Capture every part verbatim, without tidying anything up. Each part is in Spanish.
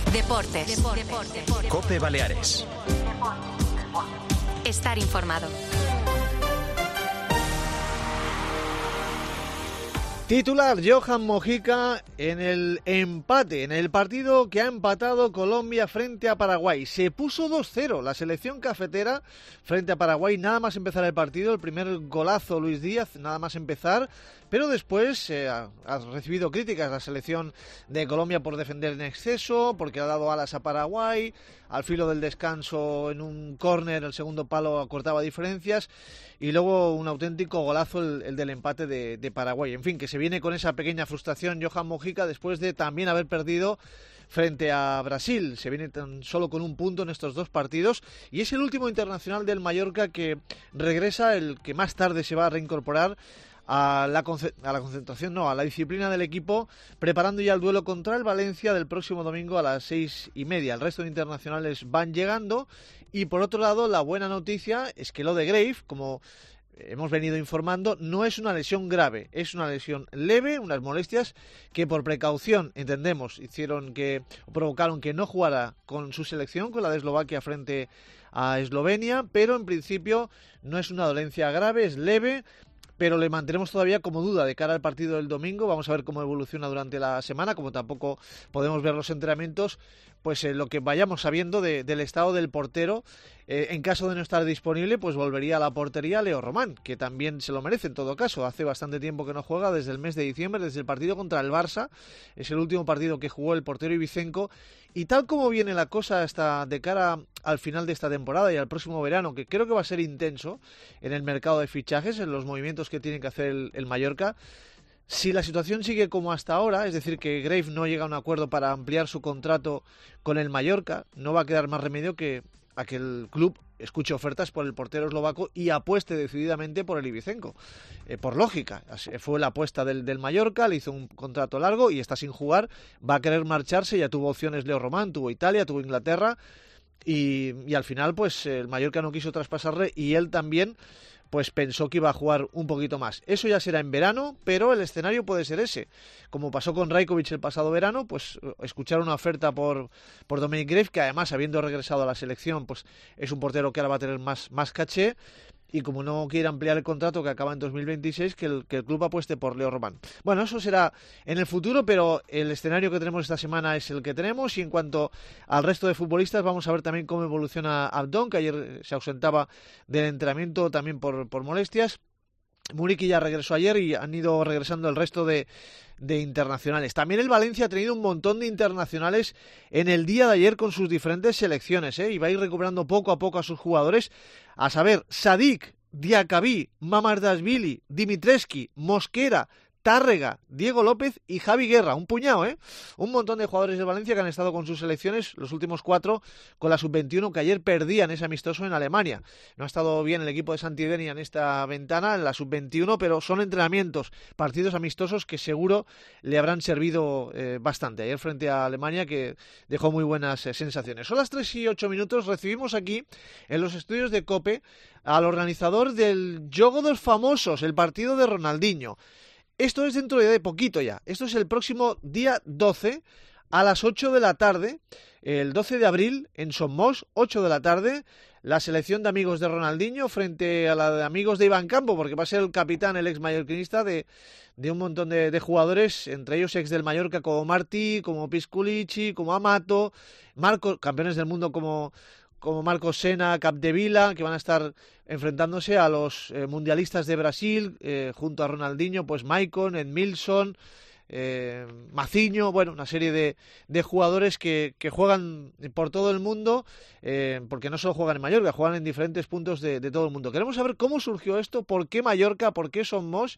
Deportes. Deportes. Deportes. COPE Baleares. Estar informado. Titular Johan Mojica en el empate, en el partido que ha empatado Colombia frente a Paraguay. Se puso dos cero la selección cafetera frente a Paraguay, nada más empezar el partido, el primer golazo Luis Díaz, nada más empezar, pero después eh, ha, ha recibido críticas la selección de Colombia por defender en exceso, porque ha dado alas a Paraguay, al filo del descanso en un córner el segundo palo acortaba diferencias y luego un auténtico golazo el, el del empate de, de Paraguay. En fin, que se viene con esa pequeña frustración Johan Mojica después de también haber perdido frente a Brasil. Se viene tan solo con un punto en estos dos partidos y es el último internacional del Mallorca que regresa, el que más tarde se va a reincorporar a la, a la concentración, no, a la disciplina del equipo, preparando ya el duelo contra el Valencia del próximo domingo a las seis y media. El resto de internacionales van llegando y por otro lado la buena noticia es que lo de Grave, como hemos venido informando, no es una lesión grave, es una lesión leve, unas molestias que por precaución, entendemos, hicieron que provocaron que no jugara con su selección, con la de Eslovaquia frente a Eslovenia, pero en principio no es una dolencia grave, es leve, pero le mantenemos todavía como duda de cara al partido del domingo. Vamos a ver cómo evoluciona durante la semana, como tampoco podemos ver los entrenamientos, pues eh, lo que vayamos sabiendo de, del estado del portero. Eh, en caso de no estar disponible, pues volvería a la portería Leo Román, que también se lo merece en todo caso. Hace bastante tiempo que no juega, desde el mes de diciembre, desde el partido contra el Barça. Es el último partido que jugó el portero ibicenco. Y tal como viene la cosa hasta de cara al final de esta temporada y al próximo verano, que creo que va a ser intenso en el mercado de fichajes, en los movimientos que tiene que hacer el, el Mallorca, si la situación sigue como hasta ahora, es decir, que Grave no llega a un acuerdo para ampliar su contrato con el Mallorca, no va a quedar más remedio que a que el club escuche ofertas por el portero eslovaco y apueste decididamente por el ibicenco. Eh, por lógica, fue la apuesta del, del Mallorca, le hizo un contrato largo y está sin jugar, va a querer marcharse, ya tuvo opciones Leo Román, tuvo Italia, tuvo Inglaterra y, y al final pues el Mallorca no quiso traspasarle y él también pues pensó que iba a jugar un poquito más. Eso ya será en verano, pero el escenario puede ser ese. Como pasó con Rajkovic el pasado verano, pues escuchar una oferta por, por Dominic Grave, que además, habiendo regresado a la selección, pues es un portero que ahora va a tener más, más caché, y como no quiere ampliar el contrato que acaba en dos mil veintiséis, que el, que el club apueste por Leo Román. Bueno, eso será en el futuro, pero el escenario que tenemos esta semana es el que tenemos, y en cuanto al resto de futbolistas, vamos a ver también cómo evoluciona Abdón, que ayer se ausentaba del entrenamiento también por, por molestias. Muriqui ya regresó ayer y han ido regresando el resto de, de internacionales. También el Valencia ha tenido un montón de internacionales en el día de ayer con sus diferentes selecciones, ¿eh? Y va a ir recuperando poco a poco a sus jugadores, a saber, Sadik, Diacabí, Mamardashvili, Dimitrescu, Mosquera, Tárrega, Diego López y Javi Guerra, un puñado, ¿eh? Un montón de jugadores de Valencia que han estado con sus selecciones, los últimos cuatro con la sub veintiuno, que ayer perdían ese amistoso en Alemania. No ha estado bien el equipo de Santidenia en esta ventana, en la sub veintiuno, pero son entrenamientos, partidos amistosos que seguro le habrán servido eh, bastante. Ayer frente a Alemania, que dejó muy buenas eh, sensaciones. Son las tres y ocho minutos, recibimos aquí en los estudios de COPE al organizador del Jogo dos Famosos, el partido de Ronaldinho. Esto es dentro de poquito ya. Esto es el próximo día doce a las ocho de la tarde, el doce de abril en Somos, ocho de la tarde, la selección de amigos de Ronaldinho frente a la de amigos de Iván Campo, porque va a ser el capitán, el ex mallorquinista de, de un montón de, de jugadores, entre ellos ex del Mallorca como Martí, como Pisculici, como Amato, Marcos, campeones del mundo como... como Marcos Sena, Capdevila, que van a estar enfrentándose a los eh, mundialistas de Brasil, eh, junto a Ronaldinho, pues Maicon, Edmilson, eh, Maciño, bueno, una serie de, de jugadores que, que juegan por todo el mundo, eh, porque no solo juegan en Mallorca, juegan en diferentes puntos de, de todo el mundo. Queremos saber cómo surgió esto, por qué Mallorca, por qué Somos,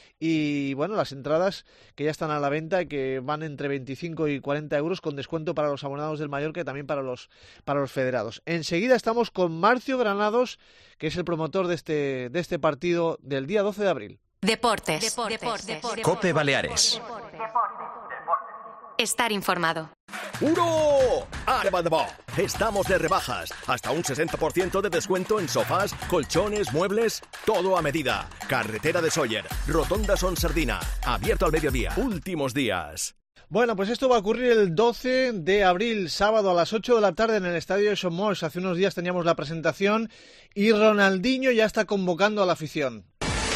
y bueno, las entradas que ya están a la venta y que van entre veinticinco y cuarenta euros con descuento para los abonados del Mallorca y también para los, para los federados. Enseguida estamos con Marcio Granados, que es el promotor de este, de este partido del día doce de abril. Deportes. Deportes. Deportes. Deportes. COPE Baleares. Estar informado. ¡Uno! ¡Arevadabó! Estamos de rebajas. Hasta un sesenta por ciento de descuento en sofás, colchones, muebles, todo a medida. Carretera de Sóller, Rotonda Son Sardina. Abierto al mediodía. Últimos días. Bueno, pues esto va a ocurrir el doce de abril, sábado a las ocho de la tarde en el estadio de Somos. Hace unos días teníamos la presentación y Ronaldinho ya está convocando a la afición.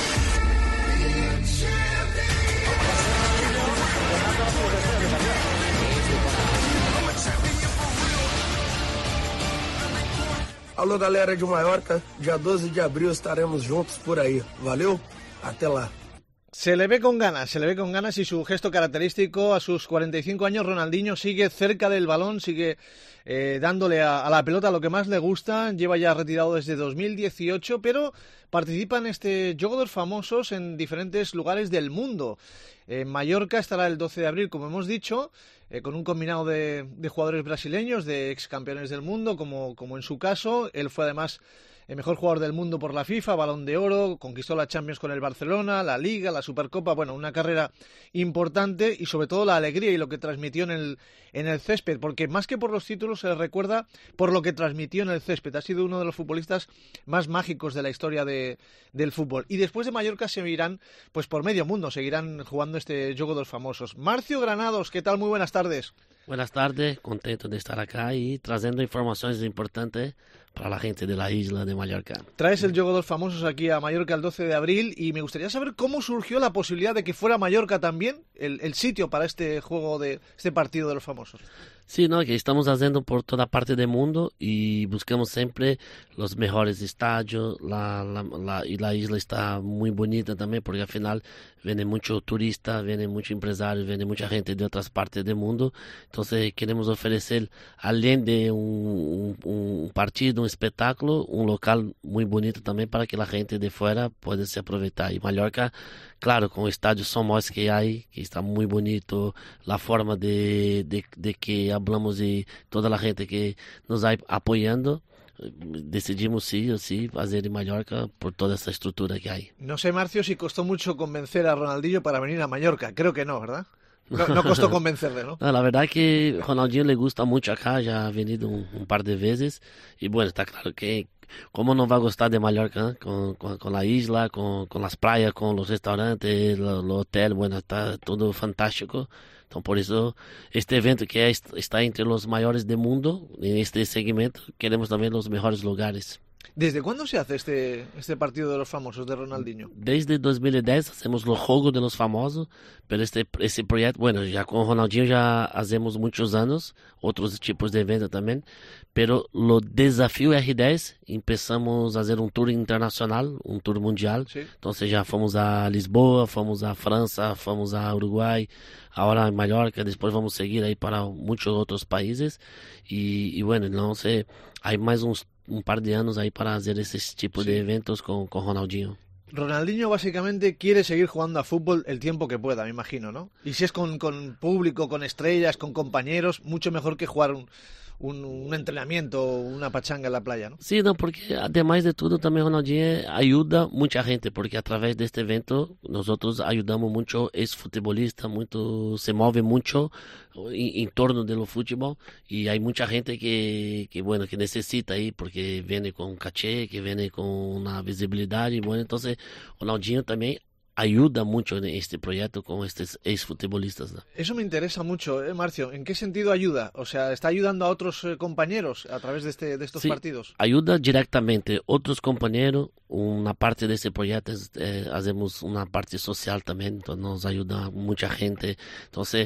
Alô, galera de Mallorca, dia doce de abril estaremos juntos por ahí. Valeu, até lá. Se le ve con ganas, se le ve con ganas y su gesto característico. A sus cuarenta y cinco años, Ronaldinho sigue cerca del balón, sigue eh, dándole a, a la pelota lo que más le gusta. Lleva ya retirado desde dos mil dieciocho, pero participa en este Juego de los Famosos en diferentes lugares del mundo. En Mallorca estará el doce de abril, como hemos dicho, eh, con un combinado de, de jugadores brasileños, de ex campeones del mundo, como, como en su caso. Él fue además el mejor jugador del mundo por la FIFA, Balón de Oro, conquistó la Champions con el Barcelona, la Liga, la Supercopa, bueno, una carrera importante y sobre todo la alegría y lo que transmitió en el, en el césped, porque más que por los títulos se le recuerda por lo que transmitió en el césped. Ha sido uno de los futbolistas más mágicos de la historia de, del fútbol. Y después de Mallorca se irán pues por medio mundo, seguirán jugando este Juego de los Famosos. Marcio Granados, ¿qué tal? Muy buenas tardes. Buenas tardes, contento de estar acá y trayendo informaciones importantes para la gente de la isla de Mallorca. Traes el Juego de los Famosos aquí a Mallorca el doce de abril y me gustaría saber cómo surgió la posibilidad de que fuera Mallorca también el, el sitio para este juego de este partido de los famosos. Sí, no, que estamos haciendo por toda parte del mundo y buscamos siempre los mejores estadios, la, la, la, y la isla está muy bonita también porque al final viene mucho turista, viene mucho empresario, viene mucha gente de otras partes del mundo. Entonces queremos ofrecer, além de un, un, un partido, un espectáculo, un local muy bonito también para que la gente de fuera pueda se aprovechar. Y Mallorca, claro, con el estadio Somos que hay, que está muy bonito, la forma de, de, de que hablamos de toda la gente que nos está apoyando, decidimos sí o sí hacer en Mallorca por toda esa estructura que hay. No sé, Marcio, si costó mucho convencer a Ronaldinho para venir a Mallorca. Creo que no, ¿verdad? No, no costó convencerle, ¿no? No, la verdad que Ronaldinho le gusta mucho acá, ya ha venido un, un par de veces y bueno, está claro que cómo no va a gustar de Mallorca, ¿eh? con, con, con la isla, con, con las playas, con los restaurantes, el hotel, bueno, está todo fantástico. Entonces, por eso, este evento que es, está entre los mayores del mundo, en este segmento, queremos también los mejores lugares. ¿Desde cuándo se hace este, este partido de los famosos de Ronaldinho? Desde dos mil diez hacemos los Juegos de los Famosos, pero este, este proyecto, bueno, ya con Ronaldinho ya hacemos muchos años, otros tipos de eventos también, pero lo desafío R diez, empezamos a hacer un tour internacional, un tour mundial, sí. Entonces ya fomos a Lisboa, fomos a Francia, fomos a Uruguay, ahora en Mallorca, después vamos a seguir ahí para muchos otros países, y, y bueno, no sé, hay más uns un par de años ahí para hacer ese tipo sí. de eventos con, con Ronaldinho. Ronaldinho básicamente quiere seguir jugando a fútbol el tiempo que pueda, me imagino, ¿no? Y si es con, con público, con estrellas, con compañeros, mucho mejor que jugar un, un, un entrenamiento, una pachanga en la playa, ¿no? Sí, no, porque además de todo también Ronaldinho ayuda mucha gente, porque a través de este evento nosotros ayudamos mucho, es futbolista, mucho, se mueve mucho en, en torno del fútbol y hay mucha gente que, que bueno, que necesita ir porque viene con caché, que viene con una visibilidad y bueno, entonces Ronaldinho también ayuda mucho en este proyecto con estos exfutbolistas, ¿no? Eso me interesa mucho, ¿eh, Marcio? ¿En qué sentido ayuda? O sea, ¿está ayudando a otros eh, compañeros a través de, este, de estos sí, partidos? Ayuda directamente. Otros compañeros, una parte de este proyecto, eh, hacemos una parte social también, entonces nos ayuda mucha gente. Entonces,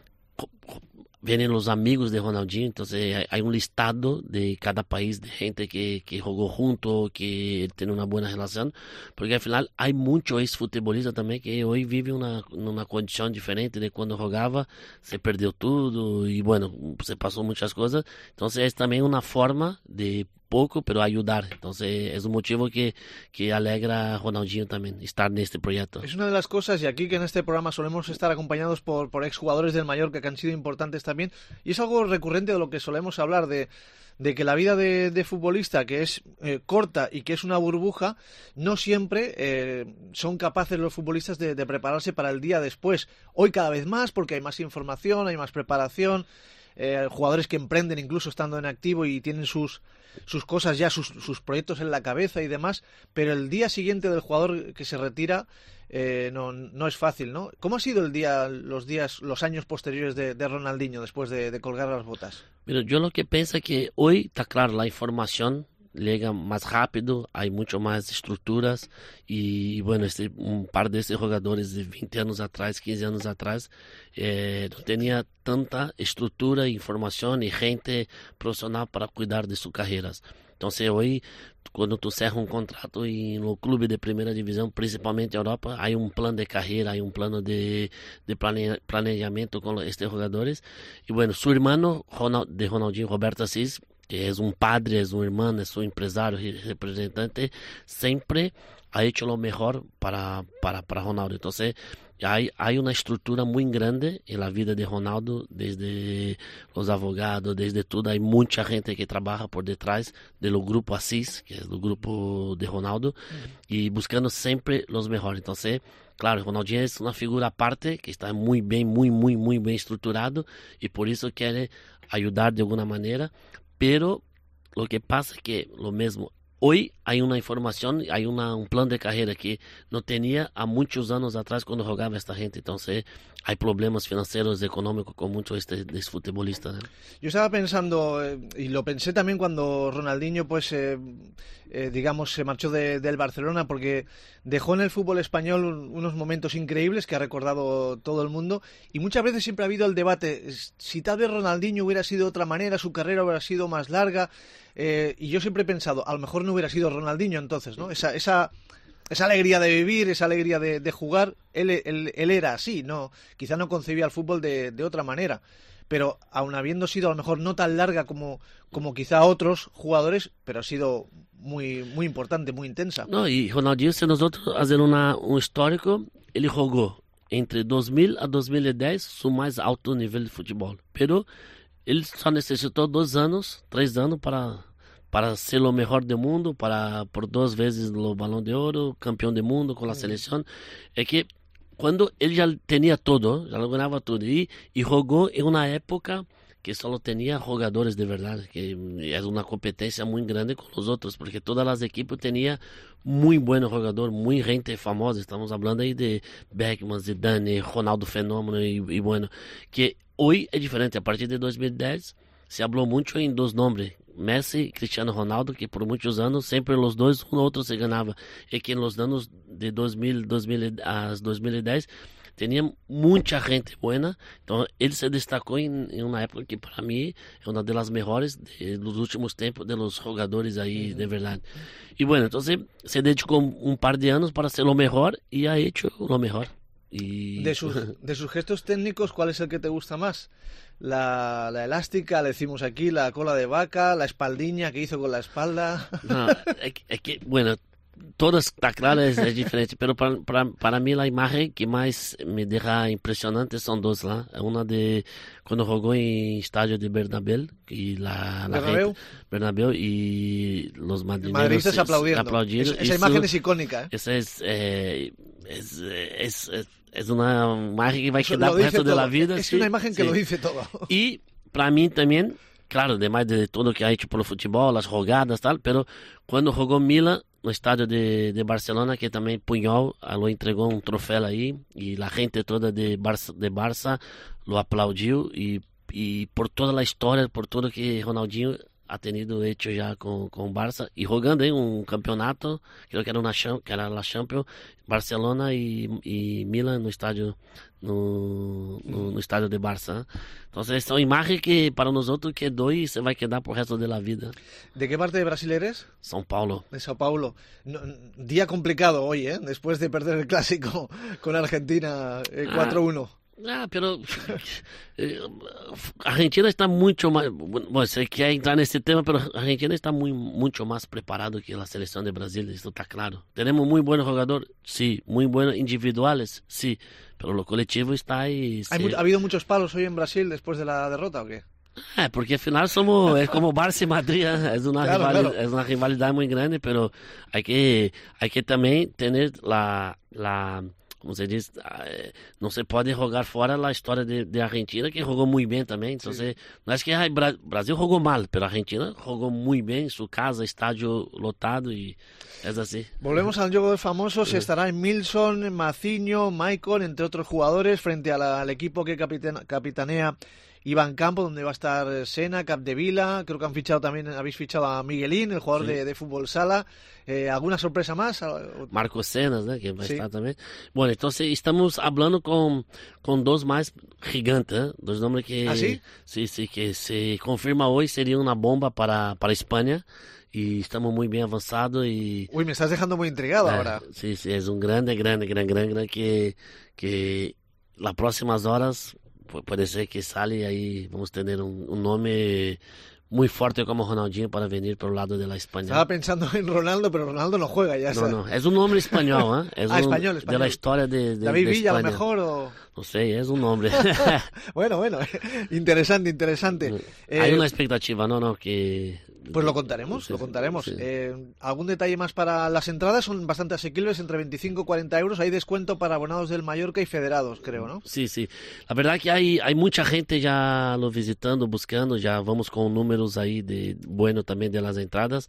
vienen los amigos de Ronaldinho, entonces hay, hay un listado de cada país de gente que, que jugó junto, que tiene una buena relación, porque al final hay muchos exfutbolistas también que hoy viven una, una condición diferente de cuando jugaba, se perdió todo y bueno, se pasó muchas cosas, entonces es también una forma de poco, pero ayudar. Entonces es un motivo que, que alegra a Ronaldinho también estar en este proyecto. Es una de las cosas, y aquí que en este programa solemos estar acompañados por, por exjugadores del Mallorca que han sido importantes también, y es algo recurrente de lo que solemos hablar, de, de que la vida de, de futbolista, que es eh, corta y que es una burbuja, no siempre eh, son capaces los futbolistas de, de prepararse para el día después. Hoy cada vez más, porque hay más información, hay más preparación. eh, jugadores que emprenden incluso estando en activo y tienen sus sus cosas ya, sus, sus proyectos en la cabeza y demás, pero el día siguiente del jugador que se retira eh, no, no es fácil, ¿no? ¿Cómo ha sido el día, los días, los años posteriores de, de Ronaldinho después de, de colgar las botas? Mira, yo lo que pienso es que hoy está claro, la información llega más rápido, hay mucho más estructuras y bueno, este, un par de estos jugadores de veinte años atrás, quince años atrás, eh, no tenía tanta estructura, información y gente profesional para cuidar de sus carreras. Entonces hoy, cuando tú cerras un contrato en los clubes de primera división, principalmente en Europa, hay un plan de carrera, hay un plano de, de plane, planeamiento con estos jugadores. Y bueno, su hermano Ronald, de Ronaldinho, Roberto Assis, que es un padre, es un hermano, es un empresario, representante, siempre ha hecho lo mejor para, para, para Ronaldo. Entonces, hay, hay una estructura muy grande en la vida de Ronaldo, desde los abogados, desde todo. Hay mucha gente que trabaja por detrás del grupo Assis, que es el grupo de Ronaldo, y buscando siempre los mejores. Entonces, claro, Ronaldinho es una figura aparte, que está muy bien, muy, muy, muy bien estructurado, y por eso quiere ayudar de alguna manera. Pero lo que pasa es que lo mismo, hoy hay una información, hay una, un plan de carrera que no tenía a muchos años atrás cuando jugaba esta gente. Entonces hay problemas financieros, económicos con muchos de estos futbolistas, ¿no? Yo estaba pensando, eh, y lo pensé también cuando Ronaldinho, pues, eh, eh, digamos, se marchó de, del Barcelona, porque dejó en el fútbol español un, unos momentos increíbles que ha recordado todo el mundo, y muchas veces siempre ha habido el debate, si tal vez Ronaldinho hubiera sido de otra manera, su carrera hubiera sido más larga, eh, y yo siempre he pensado, a lo mejor no hubiera sido Ronaldinho entonces, ¿no? Esa... esa Esa alegría de vivir, esa alegría de, de jugar, él, él, él era así, no, quizá no concebía el fútbol de, de otra manera, pero aun habiendo sido a lo mejor no tan larga como, como quizá otros jugadores, pero ha sido muy, muy importante, muy intensa. No, y Ronaldinho, si nosotros hacemos una, un histórico, él jugó entre dos mil a dos mil diez su más alto nivel de fútbol, pero él só necesitó dos años, tres años para... para ser lo mejor del mundo, para por dos veces el Balón de Oro, campeón del mundo con la selección. Es que cuando él ya tenía todo, ya lo ganaba todo, y, y jugó en una época que solo tenía jugadores de verdad, que es una competencia muy grande con los otros, porque todas las equipos tenían muy buenos jugadores, muy gente famosa. Estamos hablando ahí de Beckham, Zidane, Ronaldo Fenómeno, y, y bueno, que hoy es diferente. A partir de dos mil diez se habló mucho en dos nombres, Messi y Cristiano Ronaldo, que por muchos años siempre los dos uno otro se ganaba, y que en los años de dos mil, dos mil a dos mil diez tenían mucha gente buena. Entonces él se destacó en, en una época que para mí es una de las mejores de los últimos tiempos de los jugadores ahí, de verdad. Y bueno, entonces se dedicó un par de años para hacer lo mejor y ha hecho lo mejor. Y... De sus, de sus gestos técnicos, ¿cuál es el que te gusta más? La, la elástica, le decimos aquí, la cola de vaca, la espaldiña que hizo con la espalda. No, es, es que, bueno, todo está claro, es, es diferente, pero para, para, para mí la imagen que más me deja impresionante son dos, ¿la? Una de cuando jugó en estadio de Bernabéu y la, la Bernabéu. gente, Bernabéu y los madrileños madridistas aplaudiendo. aplaudiendo. Es, esa Eso, imagen es icónica, ¿eh? Esa es, eh, es, es, es, es una imagen que va a Eso quedar lo por el dice resto de todo. la vida. Es sí, una imagen que sí. lo dice todo. Y para mí también, claro, además de todo que ha hecho por el fútbol, las jugadas, tal, pero cuando jugó Milan no estadio de, de Barcelona, que también Puyol lo entregó un trofeo ahí, y la gente toda de Barça, de Barça lo aplaudió, y, y por toda la historia, por todo que Ronaldinho ha tenido hecho ya con, con Barça, y jugando en un campeonato, creo que era, una, que era la Champions, Barcelona y, y Milan no estadio, no, no, no estadio de Barça. Entonces, son imágenes que para nosotros quedó y se va a quedar por el resto de la vida. ¿De qué parte de Brasil eres? São Paulo. De Sao Paulo. No, día complicado hoy, ¿eh? Después de perder el clásico con Argentina eh, cuatro uno. Ah, pero eh, Argentina está mucho más, bueno, sé que hay entrar nesse tema, pero Argentina está muy, mucho más preparado que la selección de Brasil, esto está claro. Tenemos muy buenos jugadores, sí, muy buenos individuales, sí, pero lo colectivo está ahí. ¿Hay sí. mu- ¿Ha habido muchos palos hoy en Brasil después de la derrota o qué? Ah, porque al final somos, es como Barça y Madrid, ¿eh? es una, Claro, rivalidad, claro. es una rivalidad muy grande, pero hay que, hay que también tener la, la como se dice, no se puede jugar fuera la historia de, de Argentina, que jugó muy bien también. Entonces, sí. no es que ay, Bra- Brasil jugó mal, pero Argentina jugó muy bien, su casa, estadio lotado y es así. Volvemos al juego de famosos, Sí. estará Milson, Maciño, Michael, entre otros jugadores, frente a la- al equipo que capitana- capitanea Iván Campo, donde va a estar Sena, Capdevila, creo que han fichado también, habéis fichado a Miguelín, el jugador Sí. de, de fútbol sala. Eh, ¿Alguna sorpresa más? Marcos Senas, ¿no? Que va a Sí. estar también. Bueno, entonces estamos hablando con, con dos más gigantes, ¿eh? Dos nombres que... ¿Ah, sí? Sí, sí, que se confirma hoy, sería una bomba para, para España. Y estamos muy bien avanzados y... Uy, me estás dejando muy intrigado Ah, ahora. Sí, sí, es un grande, grande, grande, grande, grande que, que las próximas horas pu- puede ser que sale y ahí vamos a tener un, un nombre muy fuerte como Ronaldinho para venir por el lado de la España. Estaba pensando en Ronaldo, pero Ronaldo no juega ya. No, está. no, es un nombre español, ¿eh? Es Ah, un- español, De español. la historia de, de, David de Villa, a lo España. mejor. O... No sé, es un nombre. Bueno, bueno, interesante, interesante. Hay Eh, una expectativa, no, no, que... Pues lo contaremos, Sí, lo contaremos. sí. Eh, ¿Algún detalle más para las entradas? Son bastante asequibles, entre veinticinco y cuarenta euros. Hay descuento para abonados del Mallorca y federados, creo, ¿no? Sí, sí. La verdad que hay, hay mucha gente ya lo visitando, buscando, ya vamos con números ahí de bueno también de las entradas.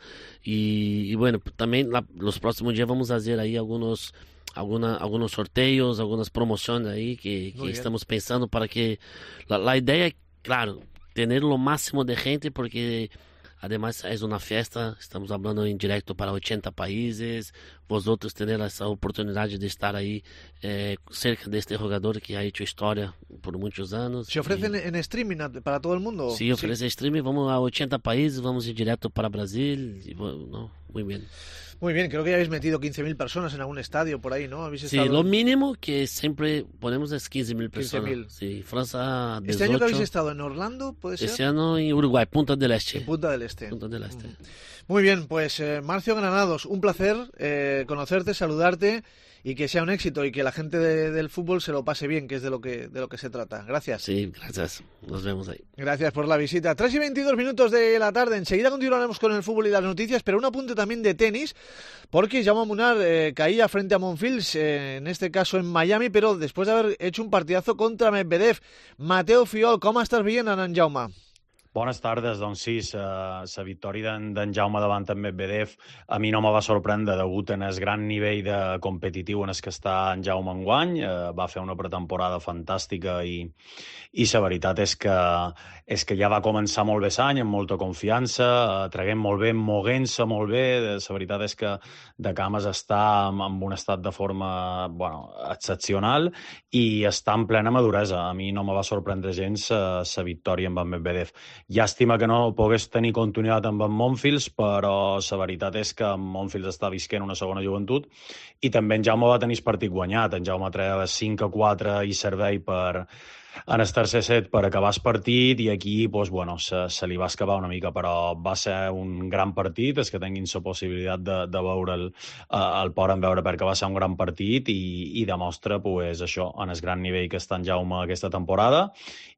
Y, y bueno, también la- los próximos días vamos a hacer ahí algunos... Alguna, algunos sorteos, algunas promociones ahí que, que Muy bien. estamos pensando para que la, la idea es, claro, tener lo máximo de gente porque además es una fiesta, estamos hablando en directo para ochenta países, vosotros tener esa oportunidad de estar ahí eh, cerca de este jugador que ha hecho historia por muchos años. ¿Se ofrecen en streaming a- para todo el mundo? Sí, ofrece streaming, vamos a ochenta países, vamos en directo para Brasil, y bueno, no, muy bien. Muy bien, creo que ya habéis metido quince mil personas en algún estadio por ahí, ¿no? ¿Habéis Sí, estado- lo mínimo que siempre ponemos es quince mil quince personas. mil. Sí, Francia dieciocho. Este año que habéis estado en Orlando, ¿puede ser? Este año en Uruguay, Punta del Este. En Punta del Este. Punta del Este. Muy bien, pues eh, Marcio Granados, un placer eh, conocerte, saludarte y que sea un éxito y que la gente de- del fútbol se lo pase bien, que es de lo que, de lo que se trata. Gracias. Sí, gracias. Nos vemos ahí. Gracias por la visita. tres y veintidós minutos de la tarde. Enseguida continuaremos con el fútbol y las noticias, pero un apunte también de tenis, porque Jaume Munar eh, caía frente a Monfils, eh, en este caso en Miami, pero después de haber hecho un partidazo contra Medvedev. Mateo Fiol, com estàs veient en Jaume? Bones tardes, doncs sí, la victòria d'en d'en Jaume davant en Medvedev a mi no me va sorprendre degut en el gran nivell de competitiu en el que està en Jaume enguany. Eh, va fer una pretemporada fantàstica i, i la veritat és que, és que ja va començar molt bé l'any, amb molta confiança, eh, traguent molt bé, moguent-se molt bé. La veritat és que de cames està en, en un estat de forma bueno, excepcional i està en plena maduresa. A mi no me va sorprendre gens la victòria amb en Medvedev. Llàstima que no pogués tenir continuïtat amb en Monfils, però la veritat és que en Monfils està visquent una segona joventut i també en Jaume va tenir el partit guanyat. En Jaume treia cinc a quatre i servei per en el tercer set per acabar el partit i aquí doncs, bueno, se, se li va escapar una mica, però va ser un gran partit, és que tinguin la possibilitat de, de veure el, el poden veure perquè va ser un gran partit i, i demostra pues, això, en el gran nivell que està en Jaume aquesta temporada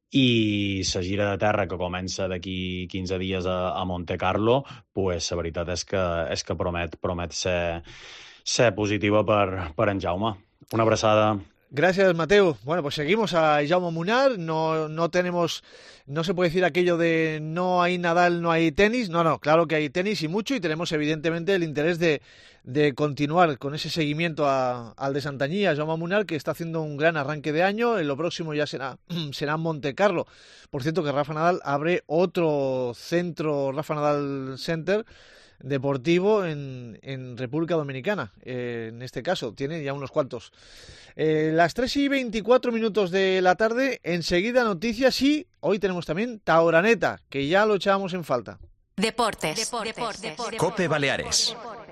i la gira de terra que comença d'aquí quinze dies a, a Monte Carlo, pues, la veritat és que, és que promet, promet ser, ser positiva per, per en Jaume. Una abraçada. Gracias, Mateo. Bueno, pues seguimos a Jaume Munar. No, no tenemos, no se puede decir aquello de no hay Nadal, no hay tenis. No, no, claro que hay tenis y mucho y tenemos evidentemente el interés de, de continuar con ese seguimiento a, al de Santañí, a Jaume Munar, que está haciendo un gran arranque de año. En lo próximo ya será, será Monte Carlo. Por cierto que Rafa Nadal abre otro centro, Rafa Nadal Center, deportivo en, en República Dominicana, eh, en este caso, tiene ya unos cuantos. Eh, las tres y veinticuatro minutos de la tarde, enseguida noticias y hoy tenemos también Tauraneta, que ya lo echábamos en falta. Deportes. Deportes. Deportes. Cope Baleares.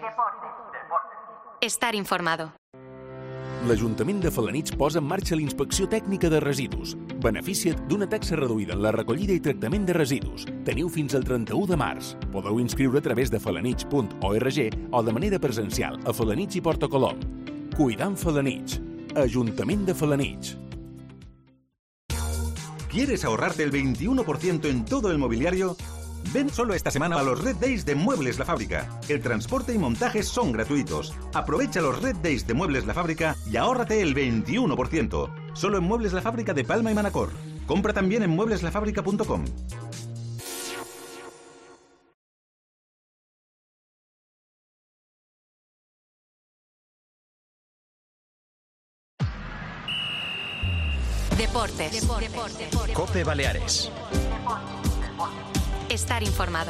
Estar informado. L'Ajuntament de Felanitx posa en marxa la inspecció tècnica de residus. Beneficia't d'una taxa reduïda en la recollida i tractament de residus. Teniu fins al trenta-u de març. Podeu inscriure a través de felanitx punt org o de manera presencial a Felanitx i Porto Colom. Cuidant Felanitx. Ajuntament de Felanitx. ¿Quieres ahorrarte el veintiuno por ciento en todo el mobiliario? Ven solo esta semana a los Red Days de Muebles La Fábrica. El transporte y montajes son gratuitos. Aprovecha los Red Days de Muebles La Fábrica y ahórrate el veintiuno por ciento. Solo en Muebles La Fábrica de Palma y Manacor. Compra también en muebles la fábrica punto com. Deportes. Deportes. Deportes. Cope Baleares. Estar informado.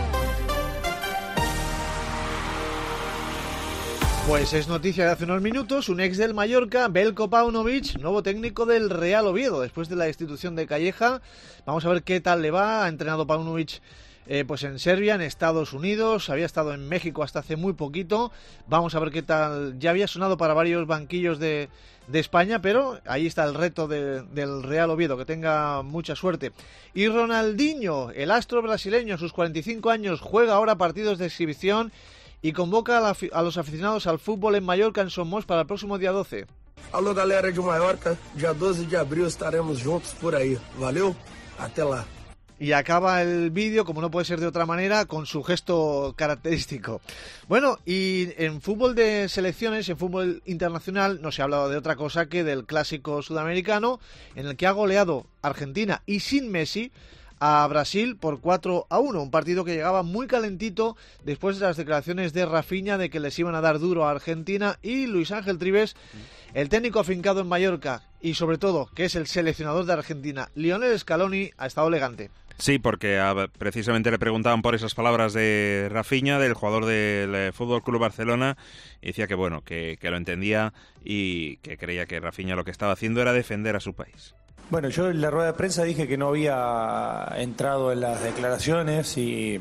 Pues es noticia de hace unos minutos, un ex del Mallorca, Veljko Paunovic, nuevo técnico del Real Oviedo, después de la destitución de Calleja. Vamos a ver qué tal le va. Ha entrenado Paunovic eh, pues en Serbia, en Estados Unidos, había estado en México hasta hace muy poquito. Vamos a ver qué tal. Ya había sonado para varios banquillos de, de España, pero ahí está el reto de, del Real Oviedo, que tenga mucha suerte. Y Ronaldinho, el astro brasileño, a sus cuarenta y cinco años, juega ahora partidos de exhibición y convoca a, la, a los aficionados al fútbol en Mallorca, en Somos, para el próximo día doce. Alô, galera de Mallorca, dia doce de abril estaremos juntos por ahí. Valeu? Até lá. Y acaba el vídeo, como no puede ser de otra manera, con su gesto característico. Bueno, y en fútbol de selecciones, en fútbol internacional, no se ha hablado de otra cosa que del clásico sudamericano, en el que ha goleado Argentina y sin Messi a Brasil por cuatro a uno, un partido que llegaba muy calentito después de las declaraciones de Rafinha de que les iban a dar duro a Argentina, y Luis Ángel Trives, el técnico afincado en Mallorca y sobre todo que es el seleccionador de Argentina, Lionel Scaloni, ha estado elegante. Sí, porque a, precisamente le preguntaban por esas palabras de Rafinha, del jugador del F C Barcelona, y decía que bueno, que, que lo entendía y que creía que Rafinha lo que estaba haciendo era defender a su país. Bueno, yo en la rueda de prensa dije que no había entrado en las declaraciones y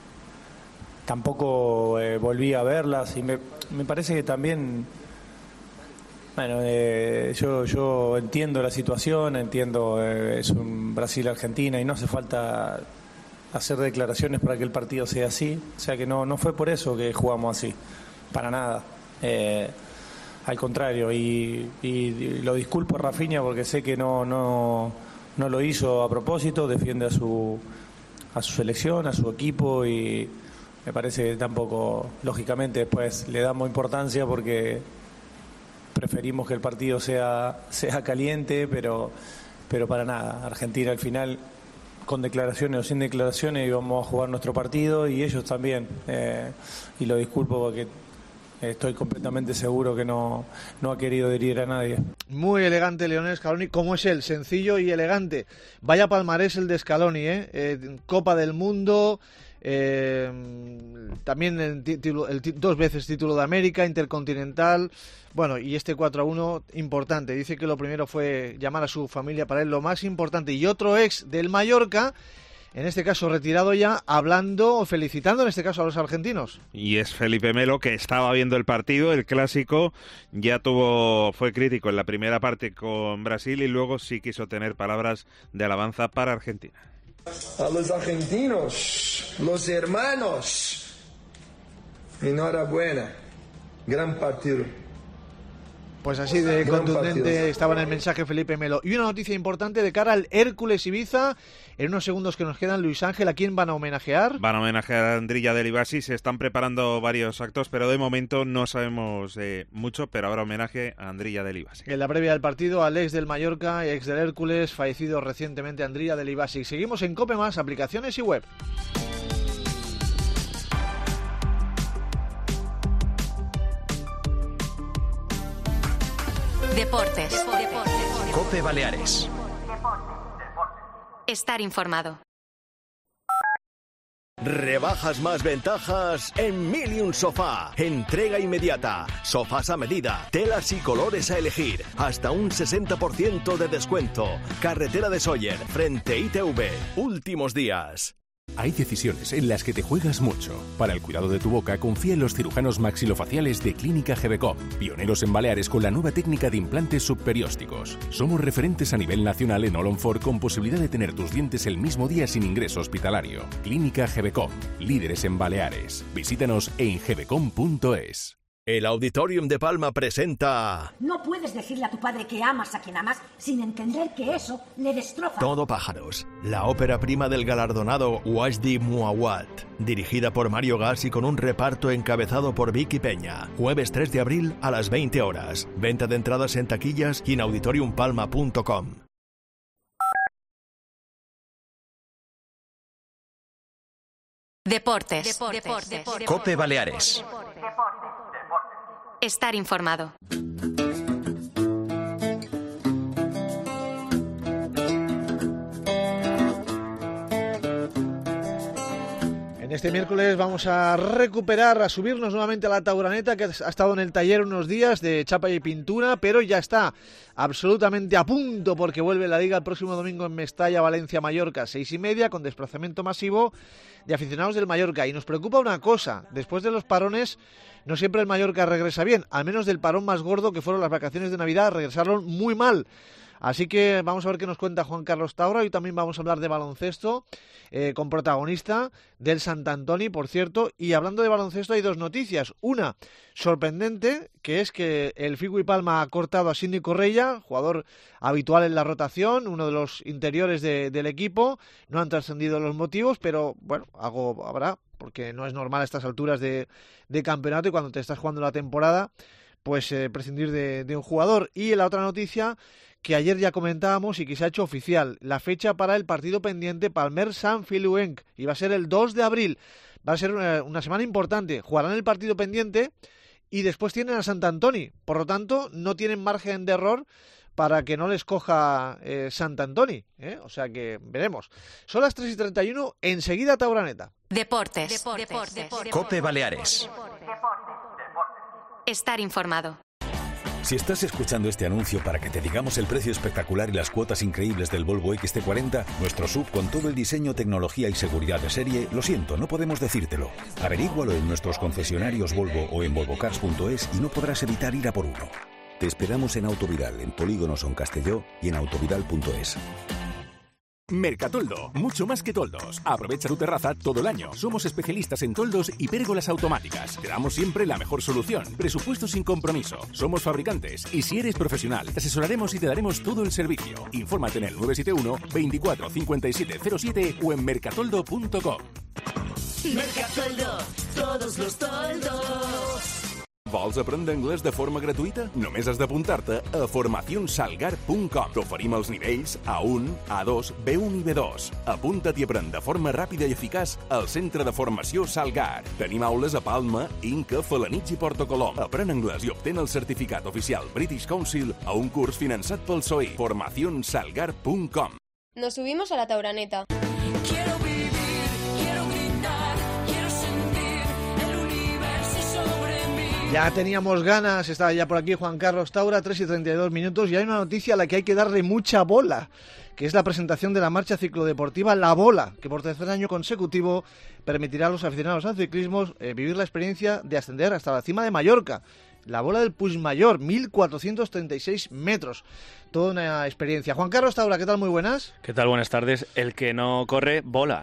tampoco eh, volví a verlas, y me, me parece que también, bueno, eh, yo, yo entiendo la situación, entiendo, eh, es un Brasil-Argentina y no hace falta hacer declaraciones para que el partido sea así, o sea que no, no fue por eso que jugamos así, para nada. Eh, Al contrario, y, y lo disculpo a Rafinha porque sé que no, no, no lo hizo a propósito, defiende a su, a su selección, a su equipo, y me parece que tampoco, lógicamente, después le damos importancia porque preferimos que el partido sea, sea caliente, pero, pero para nada. Argentina al final, con declaraciones o sin declaraciones, íbamos a jugar nuestro partido y ellos también, eh, y lo disculpo porque estoy completamente seguro que no, no ha querido herir a nadie. Muy elegante Lionel Scaloni, como es él, sencillo y elegante. Vaya palmarés el de Scaloni, ¿eh? eh Copa del Mundo, eh, también el título, el dos veces título de América, Intercontinental. Bueno, y este cuatro a uno importante. Dice que lo primero fue llamar a su familia, para él lo más importante. Y otro ex del Mallorca, en este caso retirado ya, hablando o felicitando en este caso a los argentinos. Y es Felipe Melo, que estaba viendo el partido, el clásico, ya tuvo, fue crítico en la primera parte con Brasil y luego sí quiso tener palabras de alabanza para Argentina. A los argentinos, los hermanos, enhorabuena, gran partido. Pues así de contundente estaba en el mensaje Felipe Melo. Y una noticia importante de cara al Hércules Ibiza. En unos segundos que nos quedan, Luis Ángel, ¿a quién van a homenajear? Van a homenajear a Andrilla Del Ibasi. Se están preparando varios actos, pero de momento no sabemos eh, mucho, pero habrá homenaje a Andrilla Del Ibasi. En la previa del partido, al ex del Mallorca, ex del Hércules, fallecido recientemente, Andrilla Del Ibasi. Seguimos en Cope Más, aplicaciones y web. Deportes. Deportes. Cope Baleares. Estar informado. Rebajas más ventajas en Mil y Un Sofá. Entrega inmediata. Sofás a medida. Telas y colores a elegir. Hasta un sesenta por ciento de descuento. Carretera de Sóller, frente I T V. Últimos días. Hay decisiones en las que te juegas mucho. Para el cuidado de tu boca, confía en los cirujanos maxilofaciales de Clínica Gebecom, pioneros en Baleares con la nueva técnica de implantes subperiósticos. Somos referentes a nivel nacional en All on Four, con posibilidad de tener tus dientes el mismo día sin ingreso hospitalario. Clínica Gebecom, líderes en Baleares. Visítanos en gebecom punto es. El Auditorium de Palma presenta... No puedes decirle a tu padre que amas a quien amas sin entender que eso le destroza. Todo pájaros, la ópera prima del galardonado Wajdi Mouawad, dirigida por Mario Gas y con un reparto encabezado por Vicky Peña. Jueves tres de abril a las veinte horas. Venta de entradas en taquillas y en auditorium palma punto com. Deportes. Deportes. Deportes. Cope Baleares. Estar informado. En este miércoles vamos a recuperar, a subirnos nuevamente a la Tauraneta, que ha estado en el taller unos días de chapa y pintura, pero ya está absolutamente a punto porque vuelve la Liga el próximo domingo en Mestalla, Valencia, Mallorca, seis y media, con desplazamiento masivo de aficionados del Mallorca. Y nos preocupa una cosa: después de los parones, no siempre el Mallorca regresa bien, al menos del parón más gordo que fueron las vacaciones de Navidad, regresaron muy mal. Así que vamos a ver qué nos cuenta Juan Carlos Taura. Y también vamos a hablar de baloncesto eh, con protagonista del Sant Antoni, por cierto. Y hablando de baloncesto hay dos noticias. Una sorprendente, que es que el Figui Palma ha cortado a Sidney Correia, jugador habitual en la rotación, uno de los interiores de, del equipo. No han trascendido los motivos, pero bueno, algo habrá, porque no es normal a estas alturas de, de campeonato y cuando te estás jugando la temporada, pues eh, prescindir de, de un jugador. Y la otra noticia que ayer ya comentábamos y que se ha hecho oficial, la fecha para el partido pendiente Palmer-Sant Feliuenc, y va a ser el dos de abril. Va a ser una, una semana importante. Jugarán el partido pendiente y después tienen a Sant Antoni. Por lo tanto, no tienen margen de error para que no les coja eh, Sant Antoni, ¿eh? O sea que veremos. Son las tres y treinta y uno, enseguida Tauraneta. Deportes. Deportes. Deportes. Deportes. Cope Baleares. Estar informado. Si estás escuchando este anuncio para que te digamos el precio espectacular y las cuotas increíbles del Volvo X C cuarenta, nuestro S U V con todo el diseño, tecnología y seguridad de serie, lo siento, no podemos decírtelo. Averígualo en nuestros concesionarios Volvo o en volvocars punto es y no podrás evitar ir a por uno. Te esperamos en Autovidal, en Polígono Son Castelló y en autovidal punto es. Mercatoldo, mucho más que toldos. Aprovecha tu terraza todo el año. Somos especialistas en toldos y pérgolas automáticas. Te damos siempre la mejor solución. Presupuesto sin compromiso. Somos fabricantes y si eres profesional, te asesoraremos y te daremos todo el servicio. Infórmate en el nueve siete uno, veinticuatro, cincuenta y siete cero siete o en mercatoldo punto com. Mercatoldo, todos los toldos. Vols aprendre anglès de forma gratuïta? Només has d'apuntar-te a formación salgar punt com. T'oferim els nivells A un, A dos, B un i B dos. Apunta't i aprèn de forma ràpida i eficaç al Centre de Formació Salgar. Tenim aules a Palma, Inca, Felanitx i Porto Colom. Aprèn anglès i obtén el certificat oficial British Council a un curs finançat pel S O I. formación salgar punt com. Nos subimos a la Tauraneta. Quiero vivir, quiero gritar, quiero sentir el universo sobre mí. Ya teníamos ganas, estaba ya por aquí Juan Carlos Taura, tres y treinta y dos minutos, y hay una noticia a la que hay que darle mucha bola, que es la presentación de la marcha ciclodeportiva La Bola, que por tercer año consecutivo permitirá a los aficionados al ciclismo eh, vivir la experiencia de ascender hasta la cima de Mallorca. La Bola del Puigmayor, mil cuatrocientos treinta y seis metros. Toda una experiencia. Juan Carlos Taura, ¿qué tal? Muy buenas. ¿Qué tal? Buenas tardes. El que no corre, bola.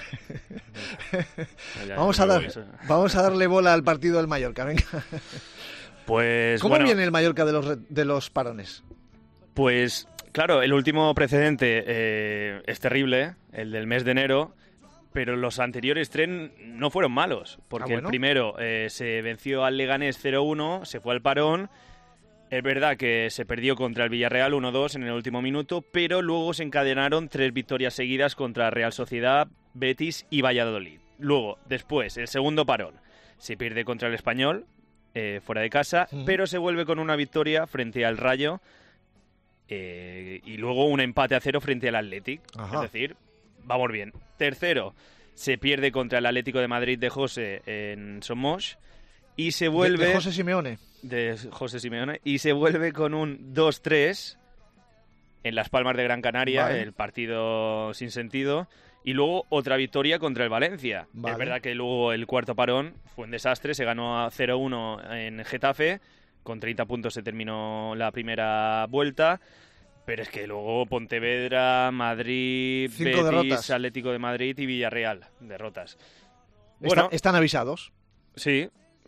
vamos, a dar, vamos a darle bola al partido del Mallorca, venga. Pues, ¿Cómo bueno, viene el Mallorca de los, de los parones? Pues, claro, el último precedente eh, es terrible, el del mes de enero. Pero los anteriores tres no fueron malos, porque ah, bueno. el primero eh, se venció al Leganés cero uno, se fue al parón. Es verdad que se perdió contra el Villarreal uno dos en el último minuto, pero luego se encadenaron tres victorias seguidas contra Real Sociedad, Betis y Valladolid. Luego, después, el segundo parón, se pierde contra el Español, eh, fuera de casa, uh-huh. pero se vuelve con una victoria frente al Rayo eh, y luego un empate a cero frente al Athletic. Ajá. Es decir, vamos bien. Tercero, se pierde contra el Atlético de Madrid de José en Somos y se vuelve... De, de José Simeone. De José Simeone. Y se vuelve con un dos tres en Las Palmas de Gran Canaria, vale. el partido sin sentido. Y luego otra victoria contra el Valencia. Vale. Es verdad que luego el cuarto parón fue un desastre, se ganó a cero uno en Getafe, con treinta puntos se terminó la primera vuelta. Pero es que luego Pontevedra, Madrid, Cinco Betis, derrotas. Atlético de Madrid y Villarreal, derrotas. Bueno, ¿Está, ¿Están avisados? Sí,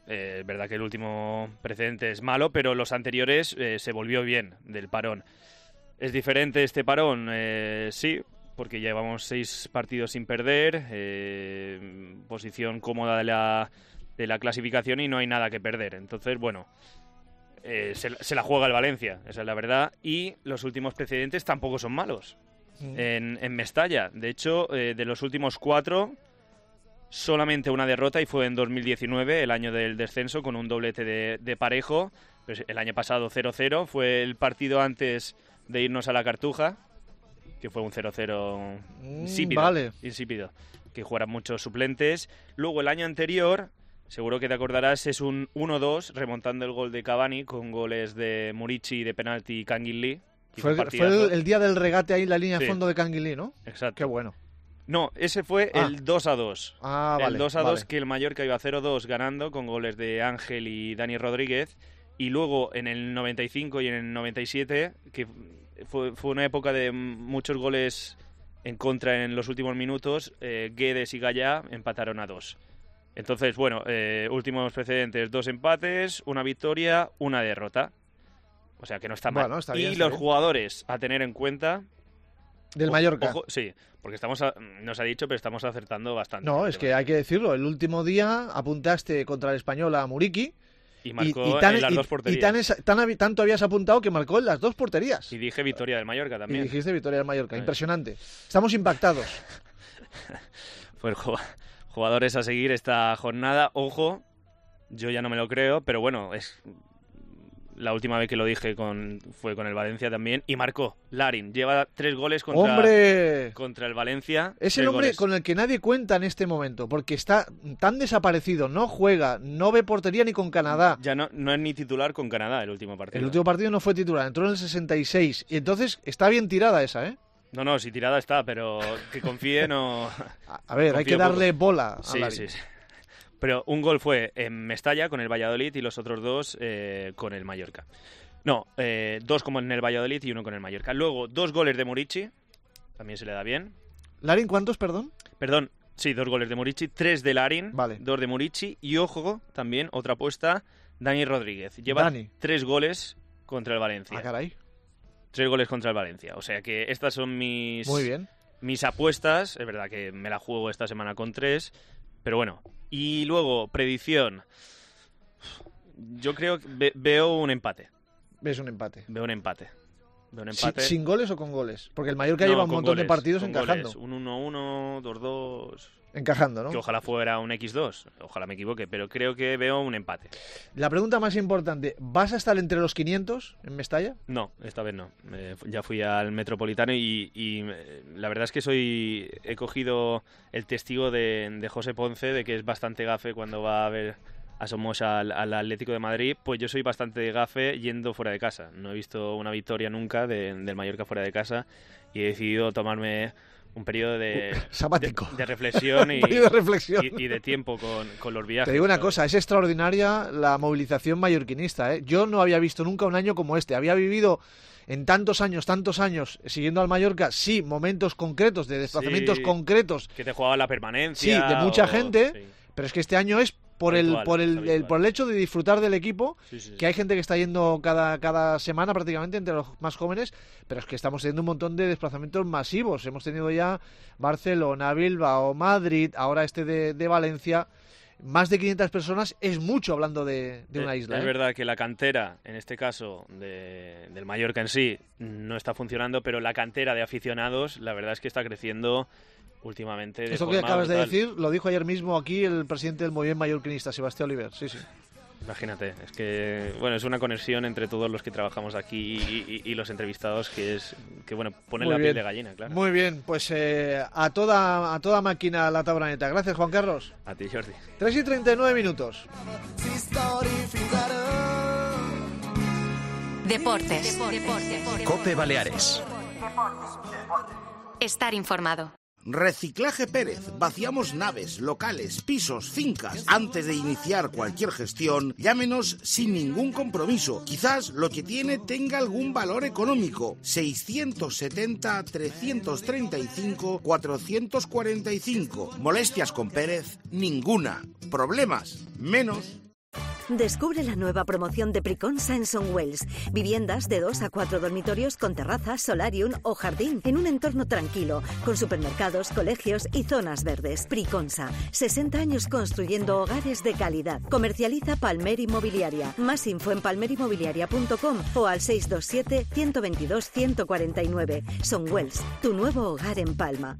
eh, es verdad que el último precedente es malo, pero los anteriores eh, se volvió bien del parón. ¿Es diferente este parón? Eh, sí, porque llevamos seis partidos sin perder, eh, posición cómoda de la, de la clasificación y no hay nada que perder. Entonces, bueno, eh, se, se la juega el Valencia, esa es la verdad, y los últimos precedentes tampoco son malos mm. en, en Mestalla. De hecho, eh, de los últimos cuatro, solamente una derrota y fue en dos mil diecinueve, el año del descenso, con un doblete de, de Parejo. Pues el año pasado cero cero, fue el partido antes de irnos a la Cartuja, que fue un cero cero insípido, mm, vale. insípido, que jugaran muchos suplentes. Luego el año anterior, seguro que te acordarás, es un uno dos, remontando el gol de Cavani, con goles de Murici y de penalti y Kangin Lee. Fue, fue el, el día del regate ahí en la línea de sí. fondo de Kangin Lee, ¿no? Exacto. Qué bueno. No, ese fue ah. el dos a dos. Ah, vale. El dos a dos, vale. que el Mallorca iba cero dos ganando, con goles de Ángel y Dani Rodríguez. Y luego en el noventa y cinco y en el noventa y siete, que fue, fue una época de muchos goles en contra en los últimos minutos, eh, Guedes y Gallá empataron a dos. Entonces, bueno, eh, últimos precedentes, dos empates, una victoria, una derrota. O sea que no está mal. Bueno, está bien, y está los bien. jugadores a tener en cuenta... Del ojo, Mallorca. Ojo, sí, porque estamos a, nos ha dicho, pero estamos acertando bastante. No, es que hay que decirlo. El último día apuntaste contra el Español a Muriqui. Y marcó y, y tan, en las y, dos porterías. Y tan, es, tan, tanto habías apuntado que marcó en las dos porterías. Y dije victoria del Mallorca también. Y dijiste victoria del Mallorca. Impresionante. Estamos impactados. Pues jugadores a seguir esta jornada. Ojo, yo ya no me lo creo, pero bueno, es la última vez que lo dije con, fue con el Valencia también. Y marcó Larin. Lleva tres goles contra, ¡Hombre! contra el Valencia. Es el hombre goles. con el que nadie cuenta en este momento, porque está tan desaparecido, no juega, no ve portería ni con Canadá. Ya no, no es ni titular con Canadá el último partido. El último partido no fue titular, entró en el sesenta y seis. Y entonces está bien tirada esa, ¿eh? No, no, si tirada está, pero que confíe no... A ver, hay que darle poco. bola a sí, Larin. Sí, sí. Pero un gol fue en Mestalla con el Valladolid y los otros dos eh, con el Mallorca. No, eh, dos como en el Valladolid y uno con el Mallorca. Luego, dos goles de Murici, también se le da bien. ¿Larin cuántos, perdón? Perdón, sí, dos goles de Murici, tres de Larin, vale. dos de Murici. Y ojo, también, otra apuesta, Dani Rodríguez. Lleva Dani. tres goles contra el Valencia. Ah, caray. Tres goles contra el Valencia. O sea que estas son mis, Muy bien. mis apuestas. Es verdad que me la juego esta semana con tres, pero bueno. Y luego, predicción. Yo creo que ve, veo un empate. ¿Ves un empate? Veo un empate. Veo un empate. ¿Sin, ¿Sin goles o con goles? Porque el Mallorca no, lleva un montón goles, de partidos con encajando. Goles. Un uno uno, dos dos... Encajando, ¿no? Que ojalá fuera un equis dos. Ojalá me equivoque, pero creo que veo un empate. La pregunta más importante, ¿vas a estar entre los quinientos en Mestalla? No, esta vez no. Eh, ya fui al Metropolitano y, y eh, la verdad es que soy he cogido el testigo de, de José Ponce, de que es bastante gafe cuando va a ver a Somoza al, al Atlético de Madrid. Pues yo soy bastante gafe yendo fuera de casa. No he visto una victoria nunca de, del Mallorca fuera de casa y he decidido tomarme un periodo de, sabático de, de reflexión, y, de reflexión. Y, y de tiempo con, con los viajes. Te digo una ¿sabes? cosa, es extraordinaria la movilización mallorquinista, ¿eh? Yo no había visto nunca un año como este. Había vivido en tantos años, tantos años siguiendo al Mallorca, sí, momentos concretos, de desplazamientos sí, concretos. Que te jugaba la permanencia. Sí, de mucha o, gente, sí. Pero es que este año es por habitual, el por el, el por el hecho de disfrutar del equipo, sí, sí, sí. que hay gente que está yendo cada, cada semana prácticamente entre los más jóvenes, pero es que estamos teniendo un montón de desplazamientos masivos. Hemos tenido ya Barcelona, Bilbao, Madrid, ahora este de, de Valencia. Más de quinientas personas es mucho hablando de, de una isla. Es ¿eh? verdad que la cantera, en este caso de, del Mallorca en sí, no está funcionando, pero la cantera de aficionados, la verdad es que está creciendo últimamente. De Esto que forma acabas brutal. de decir lo dijo ayer mismo aquí el presidente del movimiento mallorquinista, Sebastián Oliver. Sí, sí. Imagínate, es que bueno, es una conexión entre todos los que trabajamos aquí y, y, y los entrevistados que es que bueno, pone la piel de gallina, claro. Muy bien, pues eh, a toda a toda máquina la Tauraneta. Gracias, Juan Carlos. A ti, Jordi. tres y treinta y nueve minutos. Deportes. Deportes. COPE Baleares. Estar informado. Reciclaje Pérez. Vaciamos naves, locales, pisos, fincas. Antes de iniciar cualquier gestión, llámenos sin ningún compromiso. Quizás lo que tiene tenga algún valor económico. seiscientos setenta, trescientos treinta y cinco, cuatrocientos cuarenta y cinco. Molestias con Pérez, ninguna. Problemas, menos. Descubre la nueva promoción de Priconsa en Somwells. Viviendas de dos a cuatro dormitorios con terraza, solarium o jardín en un entorno tranquilo, con supermercados, colegios y zonas verdes. Priconsa, sesenta años construyendo hogares de calidad. Comercializa Palmer Inmobiliaria. Más info en palmer inmobiliaria punto com o al seis dos siete, uno dos dos, uno cuatro nueve. Somwells, tu nuevo hogar en Palma.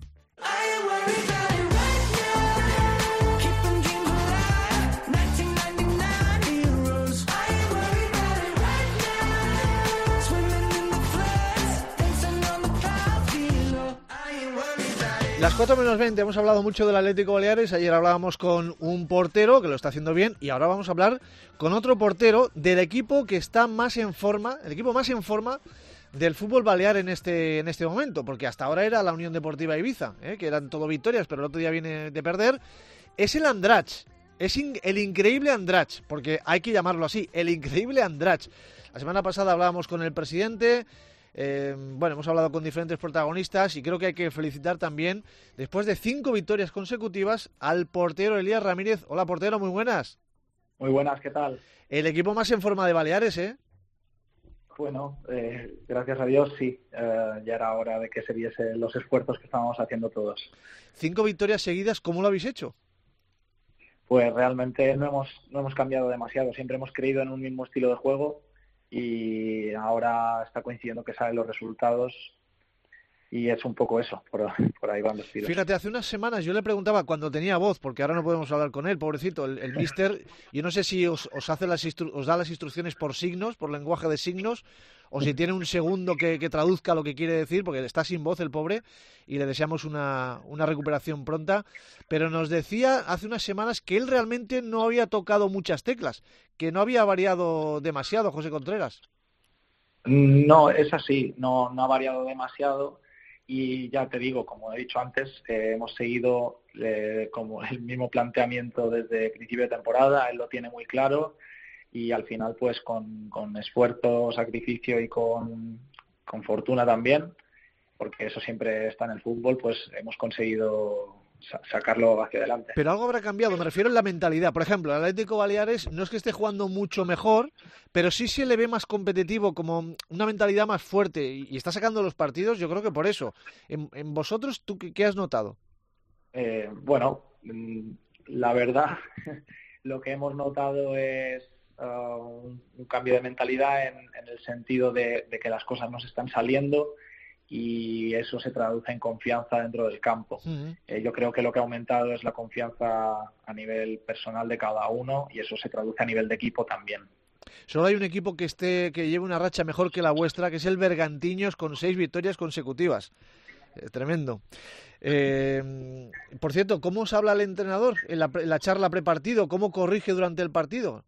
Las cuatro menos veinte, hemos hablado mucho del Atlético Baleares, ayer hablábamos con un portero que lo está haciendo bien y ahora vamos a hablar con otro portero del equipo que está más en forma, el equipo más en forma del fútbol balear en este en este momento, porque hasta ahora era la Unión Deportiva Ibiza, ¿eh? que eran todo victorias, pero el otro día viene de perder. Es el Andratx, es in, el increíble Andratx, porque hay que llamarlo así, el increíble Andratx. La semana pasada hablábamos con el presidente. Eh, bueno, hemos hablado con diferentes protagonistas y creo que hay que felicitar también, después de cinco victorias consecutivas, al portero Elías Ramírez. Hola, portero, muy buenas. Muy buenas, ¿qué tal? El equipo más en forma de Baleares, ¿eh? Bueno, eh, gracias a Dios, sí. Eh, ya era hora de que se viesen los esfuerzos que estábamos haciendo todos. Cinco victorias seguidas, ¿cómo lo habéis hecho? Pues realmente no hemos, no hemos cambiado demasiado. Siempre hemos creído en un mismo estilo de juego. Y ahora está coincidiendo que salen los resultados y es un poco eso, por, por ahí van los tiros. Fíjate, hace unas semanas yo le preguntaba cuando tenía voz, porque ahora no podemos hablar con él, pobrecito, el, el mister, yo no sé si os, os hace las instru- os da las instrucciones por signos, por lenguaje de signos, o si tiene un segundo que, que traduzca lo que quiere decir, porque está sin voz el pobre, y le deseamos una, una recuperación pronta, pero nos decía hace unas semanas que él realmente no había tocado muchas teclas, que no había variado demasiado, José Contreras. No, es así, no, no ha variado demasiado y ya te digo, como he dicho antes, eh, hemos seguido eh, como el mismo planteamiento desde el principio de temporada, él lo tiene muy claro. Y al final, pues con, con esfuerzo, sacrificio y con, con fortuna también, porque eso siempre está en el fútbol, pues hemos conseguido sa- sacarlo hacia adelante. Pero algo habrá cambiado, me refiero en la mentalidad. Por ejemplo, el Atlético Baleares no es que esté jugando mucho mejor, pero sí se le ve más competitivo, como una mentalidad más fuerte, y, y está sacando los partidos, yo creo que por eso. En, en vosotros, ¿tú qué, qué has notado? Eh, bueno, la verdad, lo que hemos notado es Uh, un, un cambio de mentalidad en, en el sentido de, de que las cosas nos están saliendo y eso se traduce en confianza dentro del campo. Uh-huh. Eh, yo creo que lo que ha aumentado es la confianza a nivel personal de cada uno y eso se traduce a nivel de equipo también. Solo hay un equipo que esté que lleve una racha mejor que la vuestra, que es el Bergantiños, con seis victorias consecutivas. Eh, tremendo. Eh, por cierto, ¿cómo os habla el entrenador en la, en la charla prepartido? ¿Cómo corrige durante el partido?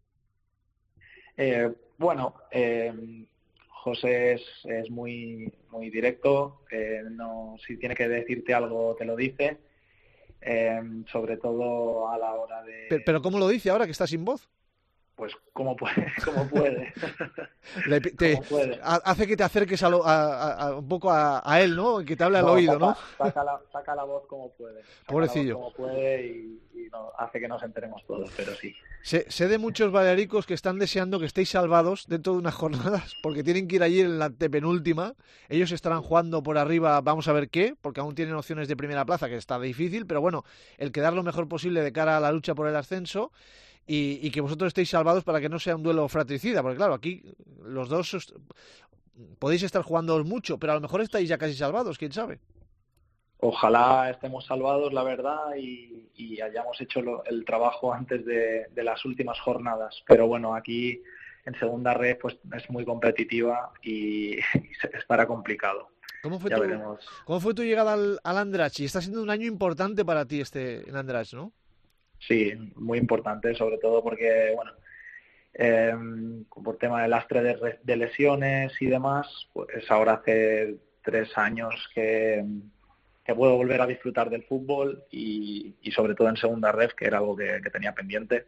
Eh, bueno, eh, José es, es muy muy directo, eh, no, si tiene que decirte algo te lo dice, eh, sobre todo a la hora de... Pero, pero ¿cómo lo dice ahora que está sin voz? Pues como puede, como puede. Le, te, como puede. Hace que te acerques a lo, a, a, un poco a, a él, ¿no? Y que te hable al no, oído, saca, ¿no? Saca la, saca la voz como puede. Saca Pobrecillo. La voz como puede y, y no, hace que nos enteremos todos, pero sí. Sé, sé de muchos balearicos que están deseando que estéis salvados dentro de unas jornadas, porque tienen que ir allí en la antepenúltima. Ellos estarán jugando por arriba, vamos a ver qué, porque aún tienen opciones de primera plaza, que está difícil, pero bueno, el quedar lo mejor posible de cara a la lucha por el ascenso. Y, y que vosotros estéis salvados para que no sea un duelo fratricida, porque claro, aquí los dos os, podéis estar jugando mucho, pero a lo mejor estáis ya casi salvados, quién sabe. Ojalá estemos salvados, la verdad, y, y hayamos hecho lo, el trabajo antes de, de las últimas jornadas, pero bueno, aquí en segunda red pues es muy competitiva y, y estará complicado. ¿Cómo fue, ya tu, veremos. ¿Cómo fue tu llegada al, al Andratx? Y está siendo un año importante para ti este en Andratx, ¿no? Sí, muy importante, sobre todo porque, bueno, eh, por tema de lastre de, de lesiones y demás, pues ahora hace tres años que, que puedo volver a disfrutar del fútbol y, y sobre todo en segunda red, que era algo que, que tenía pendiente.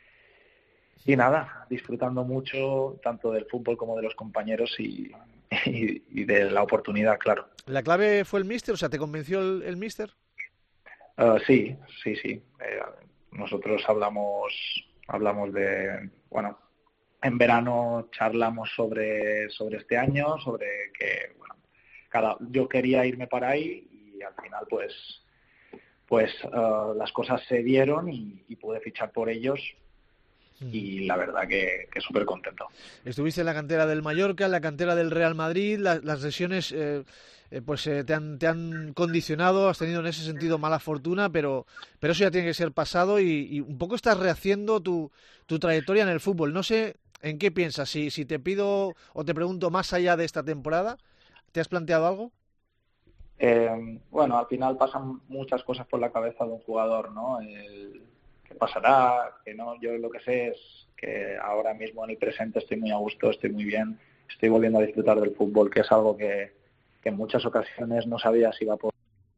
Y nada, disfrutando mucho tanto del fútbol como de los compañeros y, y, y de la oportunidad, claro. ¿La clave fue el míster? O sea, ¿te convenció el, el míster? Uh, sí, sí, sí. Eh, nosotros hablamos hablamos de, bueno, en verano charlamos sobre, sobre este año, sobre que, bueno, cada, yo quería irme para ahí y al final pues, pues uh, las cosas se dieron y, y pude fichar por ellos. Y la verdad que, que súper contento. Estuviste en la cantera del Mallorca, en la cantera del Real Madrid, la, las lesiones eh, eh, pues eh, te, han, te han condicionado, has tenido en ese sentido mala fortuna, pero, pero eso ya tiene que ser pasado y, y un poco estás rehaciendo tu, tu trayectoria en el fútbol. No sé en qué piensas, si, si te pido o te pregunto más allá de esta temporada, ¿te has planteado algo? Eh, bueno, al final pasan muchas cosas por la cabeza de un jugador, ¿no? El... qué pasará, que no, yo lo que sé es que ahora mismo en el presente estoy muy a gusto, estoy muy bien, estoy volviendo a disfrutar del fútbol, que es algo que, que en muchas ocasiones no sabía si iba a poder.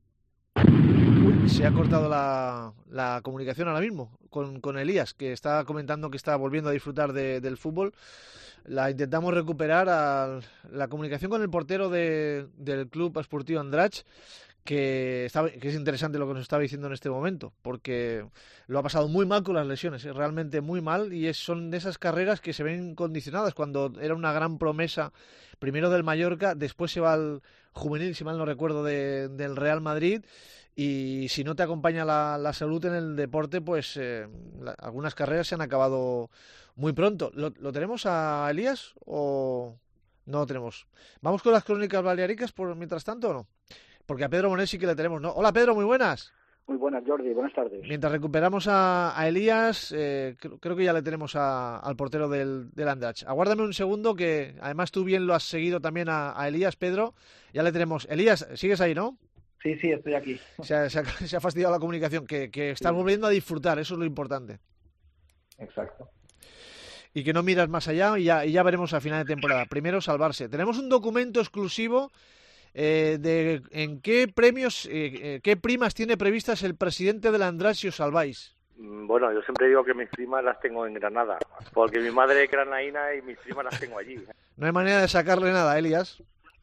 Se ha cortado la, la comunicación ahora mismo con, con Elías, que está comentando que está volviendo a disfrutar de, del fútbol. La intentamos recuperar a la comunicación con el portero de, del Club Esportiu Andratx, que, está, que es interesante lo que nos estaba diciendo en este momento, porque lo ha pasado muy mal con las lesiones, ¿eh? Realmente muy mal, y es, son de esas carreras que se ven condicionadas cuando era una gran promesa, primero del Mallorca, después se va al juvenil, si mal no recuerdo, de, del Real Madrid, y si no te acompaña la, la salud en el deporte, pues eh, la, algunas carreras se han acabado muy pronto. ¿Lo, lo tenemos a Elías o no lo tenemos? ¿Vamos con las crónicas balearicas por mientras tanto o no? Porque a Pedro Monet sí que le tenemos, ¿no? Hola, Pedro, muy buenas. Muy buenas, Jordi, buenas tardes. Mientras recuperamos a, a Elías, eh, creo, creo que ya le tenemos a, al portero del, del Andratx. Aguárdame un segundo, que además tú bien lo has seguido también a, a Elías, Pedro. Ya le tenemos. Elías, ¿sigues ahí, no? Sí, sí, estoy aquí. Se ha, se ha, se ha fastidiado la comunicación, que, que estás sí. volviendo a disfrutar, eso es lo importante. Exacto. Y que no miras más allá y ya, y ya veremos a final de temporada. Primero salvarse. Tenemos un documento exclusivo Eh, de en qué premios, eh, eh, qué primas tiene previstas el presidente del Andratx si os salváis. Bueno, yo siempre digo que mis primas las tengo en Granada, porque mi madre es granaína y mis primas las tengo allí. No hay manera de sacarle nada, Elías.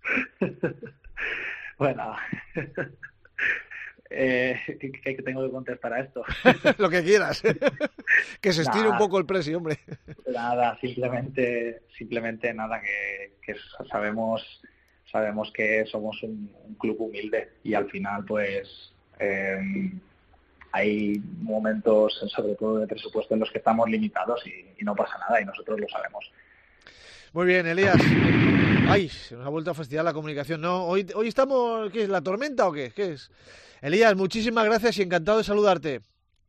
Bueno, eh, ¿qué, ¿qué tengo que contestar a esto? Lo que quieras. Que se estire nada, un poco el precio, hombre. Nada, simplemente, simplemente nada, que, que sabemos... Sabemos que somos un, un club humilde y al final pues eh, hay momentos, sobre todo de presupuesto, en los que estamos limitados y, y no pasa nada y nosotros lo sabemos. Muy bien, Elías. Ay, se nos ha vuelto a fastidiar la comunicación. No, hoy, hoy estamos, ¿qué es? ¿La tormenta o qué? ¿Qué es? Elías, muchísimas gracias y encantado de saludarte.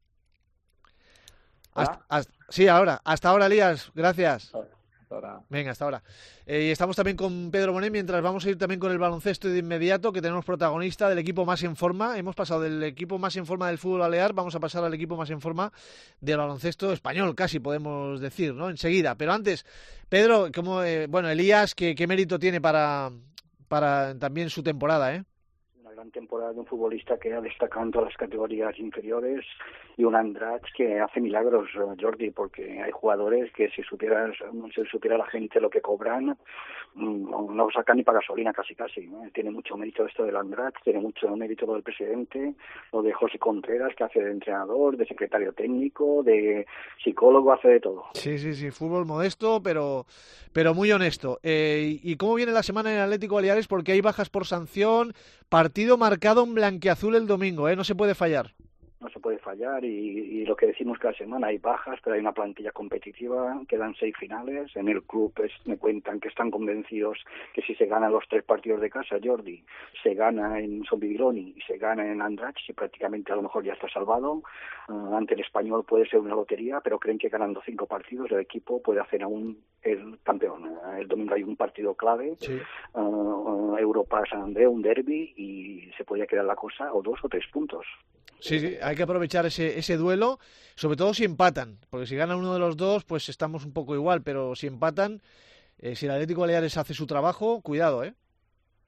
Hasta, hasta, sí, ahora. Hasta ahora, Elías. Gracias. Ahora. Venga, hasta ahora. Eh, y estamos también con Pedro Monet, mientras vamos a ir también con el baloncesto de inmediato, que tenemos protagonista del equipo más en forma. Hemos pasado del equipo más en forma del fútbol balear, vamos a pasar al equipo más en forma del baloncesto español, casi podemos decir, ¿no? Enseguida. Pero antes, Pedro, como eh, bueno, Elías, ¿qué, qué mérito tiene para, para también su temporada, eh? Una gran temporada de un futbolista que ha destacado en todas las categorías inferiores y un Andratx que hace milagros, Jordi, porque hay jugadores que si supieras, si supiera la gente lo que cobran, no sacan ni para gasolina casi casi, ¿no? Tiene mucho mérito esto del Andratx, tiene mucho mérito lo del presidente, lo de José Contreras, que hace de entrenador, de secretario técnico, de psicólogo, hace de todo. Sí, sí, sí, fútbol modesto, pero pero muy honesto. Eh, ¿Y cómo viene la semana en el Atlético Baleares? Porque hay bajas por sanción, partido marcado en blanquiazul el domingo, ¿eh? No se puede fallar. No se puede fallar y, y lo que decimos cada semana, hay bajas, pero hay una plantilla competitiva, quedan seis finales, en el club es, me cuentan que están convencidos que si se ganan los tres partidos de casa, Jordi, se gana en Sombigroni y se gana en Andratx y prácticamente a lo mejor ya está salvado, uh, ante el Español puede ser una lotería, pero creen que ganando cinco partidos el equipo puede hacer aún el campeón. El domingo hay un partido clave, sí. uh, uh, Europa San Andreu, un derbi y se podría quedar la cosa a dos o tres puntos. Sí, sí, hay que aprovechar ese ese duelo, sobre todo si empatan, porque si gana uno de los dos, pues estamos un poco igual, pero si empatan, eh, si el Atlético Baleares hace su trabajo, cuidado, ¿eh?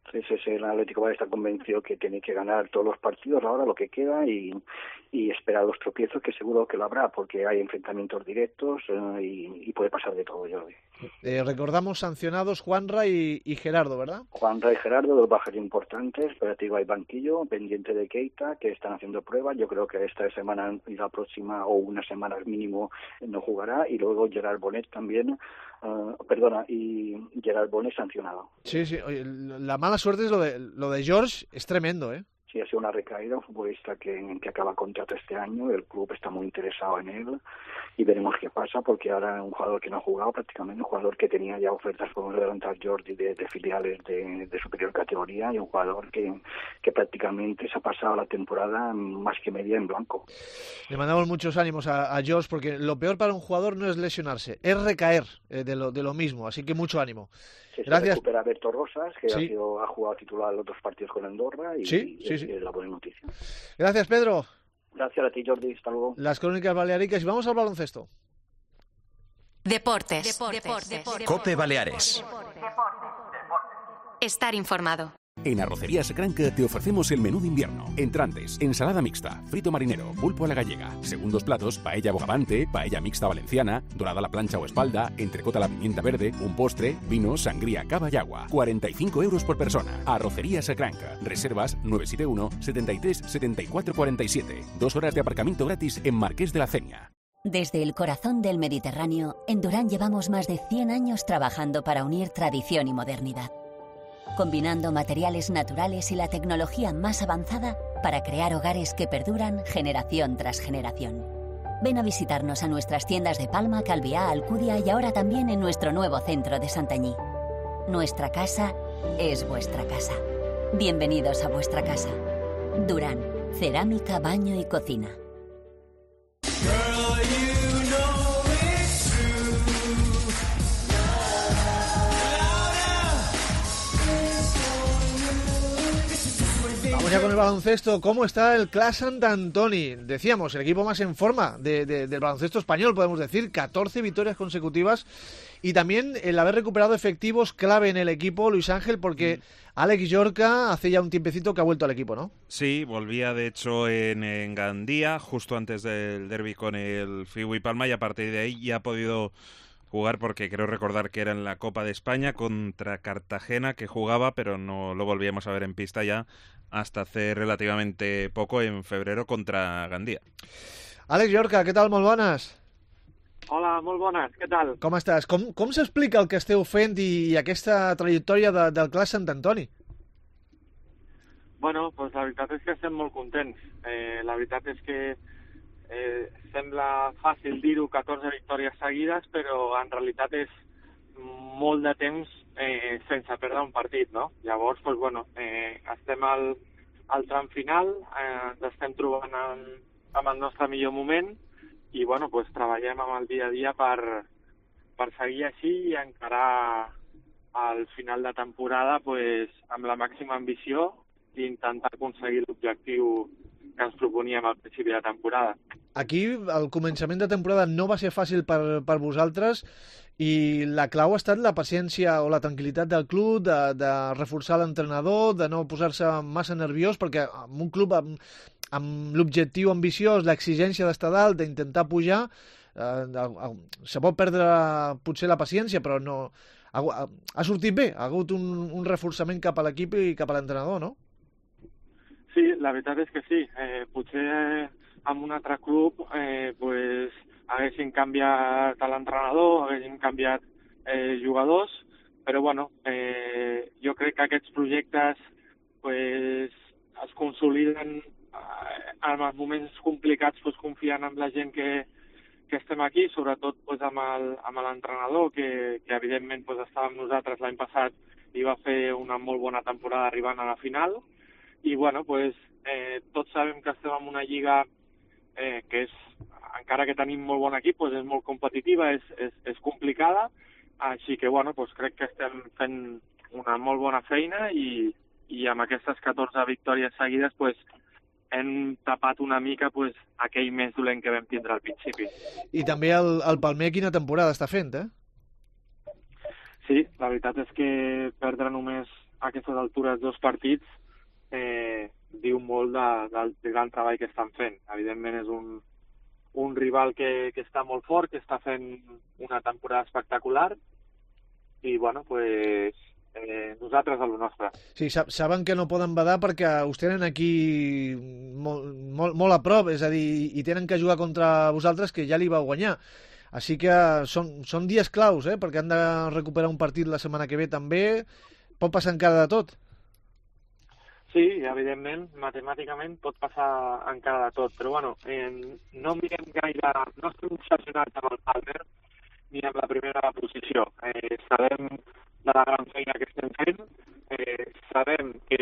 Ese es el Atlético de Madrid, está convencido que tiene que ganar todos los partidos ahora, lo que queda, y, y esperar los tropiezos, que seguro que lo habrá, porque hay enfrentamientos directos eh, y, y puede pasar de todo, Jordi. Eh, recordamos sancionados Juanra y, y Gerardo, ¿verdad? Juanra y Gerardo, dos bajas importantes, pero te digo, hay banquillo pendiente de Keita, que están haciendo pruebas. Yo creo que esta semana y la próxima, o una semana mínimo, no jugará. Y luego Gerard Bonet también, uh, perdona, y Gerard Bonet sancionado. Sí, sí, oye, la mala suerte es lo de, lo de George, es tremendo, ¿eh? Sí, ha sido una recaída, un futbolista que, que acaba contrato este año, el club está muy interesado en él y veremos qué pasa, porque ahora es un jugador que no ha jugado prácticamente, un jugador que tenía ya ofertas, como adelantar Jordi, de, de filiales de, de superior categoría, y un jugador que, que prácticamente se ha pasado la temporada más que media en blanco. Le mandamos muchos ánimos a, a George, porque lo peor para un jugador no es lesionarse, es recaer eh, de, lo, de lo mismo, así que mucho ánimo. Se Gracias. recupera Berto Rosas, que sí. ha, sido, ha jugado titular los dos partidos con Andorra, y, sí, y sí, es, sí. es la buena noticia. Gracias, Pedro. Gracias a ti, Jordi. Hasta luego. Las crónicas balearicas, y vamos al baloncesto. Deportes. Deportes. Deportes. Cope Baleares. Estar informado. En Arrocería Sacranca te ofrecemos el menú de invierno. Entrantes, ensalada mixta, frito marinero, pulpo a la gallega. Segundos platos, paella bogavante, paella mixta valenciana, dorada a la plancha o espalda, entrecot a la pimienta verde, un postre, vino, sangría, cava y agua. cuarenta y cinco euros por persona. Arrocería Sacranca. Reservas nueve siete uno, setenta y tres, setenta y cuatro cuarenta y siete. Dos horas de aparcamiento gratis en Marqués de la Cenia. Desde el corazón del Mediterráneo, en Durán llevamos más de cien años trabajando para unir tradición y modernidad, combinando materiales naturales y la tecnología más avanzada para crear hogares que perduran generación tras generación. Ven a visitarnos a nuestras tiendas de Palma, Calviá, Alcudia y ahora también en nuestro nuevo centro de Santanyí. Nuestra casa es vuestra casa. Bienvenidos a vuestra casa. Durán, cerámica, baño y cocina. Vamos ya con el baloncesto. ¿Cómo está el Clas Sant Antoni? Decíamos, el equipo más en forma de, de, del baloncesto español, podemos decir, catorce victorias consecutivas, y también el haber recuperado efectivos clave en el equipo, Luis Ángel, porque Alex Llorca hace ya un tiempecito que ha vuelto al equipo, ¿no? Sí, volvía de hecho en, en Gandía, justo antes del derbi con el Fiui Palma, y a partir de ahí ya ha podido jugar, porque creo recordar que era en la Copa de España contra Cartagena que jugaba, pero no lo volvíamos a ver en pista ya hasta hace relativamente poco, en febrero, contra Gandía. Alex Llorca, què tal? Molt bones. Hola, molt bones, què tal? Com estàs? Com, com s'explica el que esteu fent i, i aquesta trajectòria de, del Clas Sant Antoni? Bueno, pues la veritat és que estem molt contents. Eh, la veritat és que eh, sembla fàcil dir-ho, catorze victòries seguides, però en realitat és molt de temps eh, sense perdre un partit, no? Llavors, pues, bueno, eh, estem al, al tram final, eh, ens estem trobant en, amb el nostre millor moment i, bueno, pues, treballem amb el dia a dia per, per seguir així i encarar al final de temporada pues, amb la màxima ambició i intentar aconseguir l'objectiu que ens proponíem al principi de temporada. Aquí, al començament de temporada no va ser fàcil per, per vosaltres, i la clau ha estat la paciència o la tranquil·litat del club, de, de reforçar l'entrenador, de no posar-se massa nerviós, perquè en un club amb, amb l'objectiu ambiciós, l'exigència d'estar dalt, d'intentar pujar, eh, se pot perdre potser la paciència, però no ha, ha sortit bé, ha hagut un, un reforçament cap a l'equip i cap a l'entrenador, no? Sí, la veritat és que sí. Eh, potser eh, amb un altre club eh, pues, haguessin canviat l'entrenador, haguessin canviat eh, jugadors, però bueno, eh, jo crec que aquests projectes pues, es consoliden eh, en els moments complicats, pues, confiant en la gent que, que estem aquí, sobretot pues, amb l'entrenador, que, que evidentment pues, estava amb nosaltres l'any passat i va fer una molt bona temporada arribant a la final. I bueno, pues, eh, tots sabem que estem en una lliga eh, que és, encara que tenim molt bon equip, pues, és molt competitiva, és, és, és complicada, així que bueno, pues, crec que estem fent una molt bona feina i, i amb aquestes catorze victòries seguides pues, hem tapat una mica pues, aquell mes dolent que vam tindre al principi. I també el, el Palmer quina temporada està fent, eh? Sí, la veritat és que perdre només a aquestes altures dos partits eh, diu molt de, del, del gran treball que estan fent. Evidentment és un, un rival que, que està molt fort, que està fent una temporada espectacular i, bueno, pues, eh, nosaltres a lo nostre. Sí, saben que no poden badar perquè us tenen aquí molt, molt, molt a prop, és a dir, i tenen que jugar contra vosaltres, que ja li vau guanyar. Així que són, són dies claus, eh? Perquè han de recuperar un partit la setmana que ve també. Pot passar encara de tot. Sí, evidentment, matemàticament pot passar encara de tot, però bueno, eh, no mirem gaire, no estem obsessionats amb el Palmer ni amb la primera posició. Eh, sabem de la gran feina que estem fent, eh, sabem que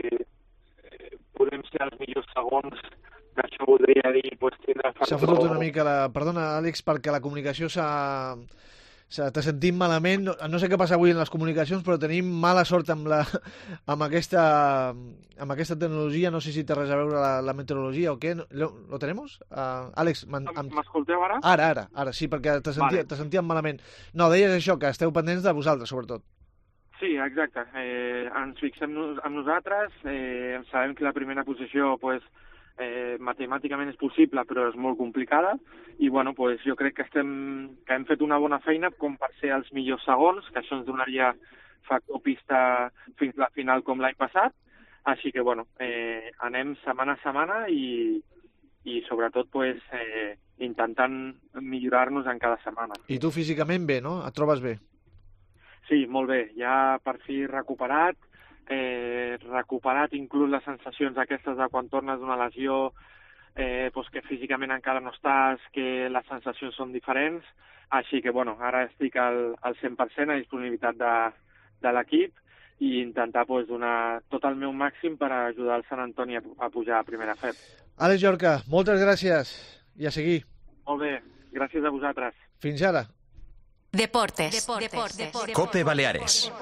eh, podem ser els millors segons, que això voldria dir pues, tindre... S'ha fotut una mica la... Perdona, Àlex, perquè la comunicació s'ha... T'ha sentit malament. No, no sé què passa avui en les comunicacions, però tenim mala sort amb, la, amb, aquesta, amb aquesta tecnologia. No sé si té res a veure la, la meteorologia o què. ¿Lo, lo tenemos? Uh, Àlex, m'escolteu ara? Ara, ara, ara, sí, perquè te sentia, vale. sentíem malament. No, deies això, que esteu pendents de vosaltres, sobretot. Sí, exacte. Eh, ens fixem en nosaltres, eh, sabem que la primera posició pues, eh, matemàticament és possible, però és molt complicada, i bueno, pues, jo crec que, estem, que hem fet una bona feina com per ser els millors segons, que això ens donaria factor pista fins a la final com l'any passat, així que bueno, eh, anem setmana a setmana i, i sobretot pues, eh, intentant millorar-nos en cada setmana. I tu físicament bé, no? Et trobes bé? Sí, molt bé. Ja per fi recuperat, eh, recuperat inclús les sensacions aquestes de quan tornes d'una lesió, eh, pues que físicament encara no estàs, que les sensacions són diferents, així que bueno, ara estic al, al cent per cent a disponibilitat de, de l'equip i intentar pues, donar tot el meu màxim per ajudar el Sant Antoni a, a pujar a primera F E P. Àlex Llorca, moltes gràcies i a seguir. Molt bé, gràcies a vosaltres. Fins ara. Deportes. Deportes. Deportes. Deportes. Cope Baleares.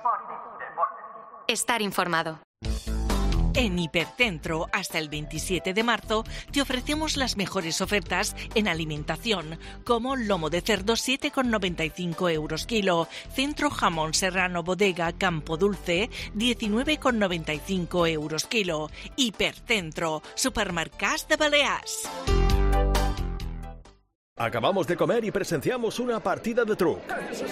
Estar informado. En Hipercentro, hasta el veintisiete de marzo, te ofrecemos las mejores ofertas en alimentación, como lomo de cerdo siete con noventa y cinco euros kilo, centro jamón serrano bodega Campo Dulce diecinueve con noventa y cinco euros kilo. Hipercentro, supermercats de Balears. Acabamos de comer y presenciamos una partida de truc.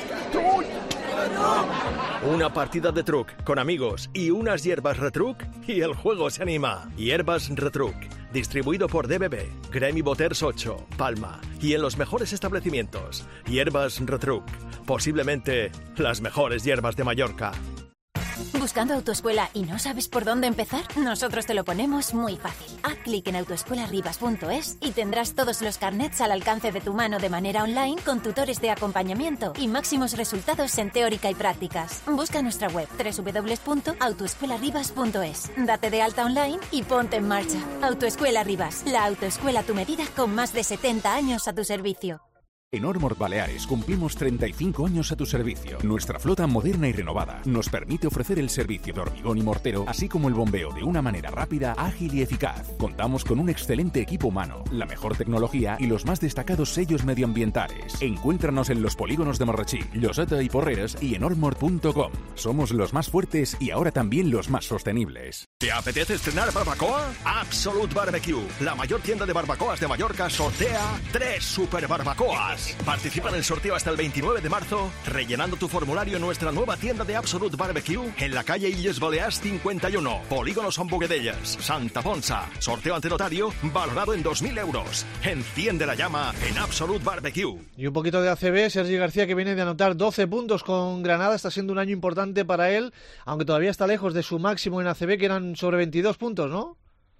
Una partida de truc con amigos y unas hierbas Retruc y el juego se anima. Hierbas Retruc, distribuido por D B B, Gremi Boters ocho, Palma y en los mejores establecimientos. Hierbas Retruc, posiblemente las mejores hierbas de Mallorca. ¿Buscando autoescuela y no sabes por dónde empezar? Nosotros te lo ponemos muy fácil. Haz clic en autoescuelaribas punto es y tendrás todos los carnets al alcance de tu mano de manera online con tutores de acompañamiento y máximos resultados en teórica y prácticas. Busca nuestra web doble u doble u doble u punto autoescuelaribas punto es. Date de alta online y ponte en marcha. Autoescuela Ribas, la autoescuela a tu medida con más de setenta años a tu servicio. En Ormord Baleares cumplimos treinta y cinco años a tu servicio. Nuestra flota moderna y renovada nos permite ofrecer el servicio de hormigón y mortero, así como el bombeo de una manera rápida, ágil y eficaz. Contamos con un excelente equipo humano, la mejor tecnología y los más destacados sellos medioambientales. Encuéntranos en los polígonos de Marrachí, Lloseta y Porreres y en ormord punto com. Somos los más fuertes y ahora también los más sostenibles. ¿Te apetece estrenar barbacoa? Absolute Barbecue, la mayor tienda de barbacoas de Mallorca, sortea tres super barbacoas. Participa en el sorteo hasta el veintinueve de marzo, rellenando tu formulario en nuestra nueva tienda de Absolute Barbecue en la calle Illes Balears cincuenta y uno, Polígono Son Boguedellas, Santa Ponsa. Sorteo ante notario valorado en dos mil euros. Enciende la llama en Absolute Barbecue. Y un poquito de A C B, Sergi García, que viene de anotar doce puntos con Granada. Está siendo un año importante para él, aunque todavía está lejos de su máximo en A C B, que eran sobre veintidós puntos, ¿no?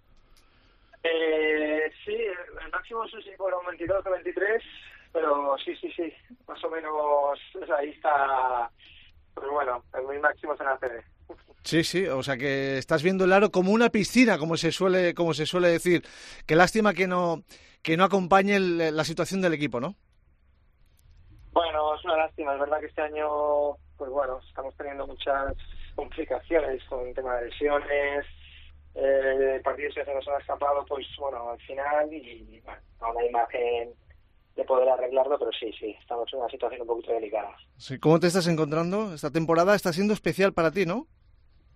Eh, sí, el máximo sí fueron veintidós o veintitrés. Pero sí, sí, sí, más o menos pues ahí está, pues bueno, muy máximos en A C B. Sí, sí, o sea que estás viendo el aro como una piscina, como se suele como se suele decir. Qué lástima que no que no acompañe el, la situación del equipo, ¿no? Bueno, es una lástima, es verdad que este año, pues bueno, estamos teniendo muchas complicaciones con el tema de lesiones, eh, partidos que se nos han escapado, pues bueno, al final, y bueno, a una imagen de poder arreglarlo, pero sí, sí, estamos en una situación un poquito delicada. Sí, ¿cómo te estás encontrando? Esta temporada está siendo especial para ti, ¿no?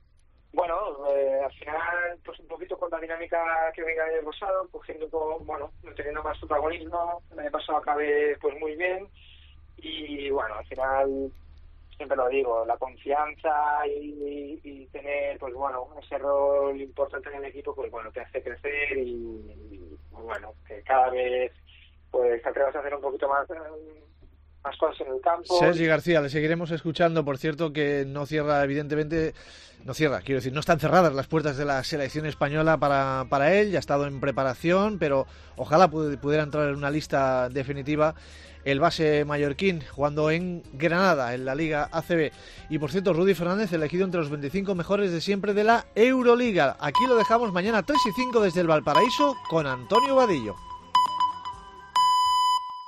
Bueno, eh, al final, pues un poquito con la dinámica que venga el año pasado, cogiendo, con, bueno, teniendo más protagonismo. El año pasado acabé pues muy bien y, bueno, al final, siempre lo digo, la confianza y, y tener, pues bueno, ese rol importante en el equipo, pues bueno, te hace crecer y, y bueno, que cada vez pues te atrevas a hacer un poquito más... Eh, más cosas en el campo. Sergi García, le seguiremos escuchando. Por cierto, que no cierra, evidentemente, no cierra, quiero decir, no están cerradas las puertas de la selección española para, para él, ya ha estado en preparación, pero ojalá pudiera entrar en una lista definitiva el base mallorquín, jugando en Granada, en la Liga A C B. Y por cierto, Rudy Fernández, elegido entre los veinticinco mejores de siempre de la Euroliga. Aquí lo dejamos mañana tres y cinco desde el Valparaíso con Antonio Vadillo.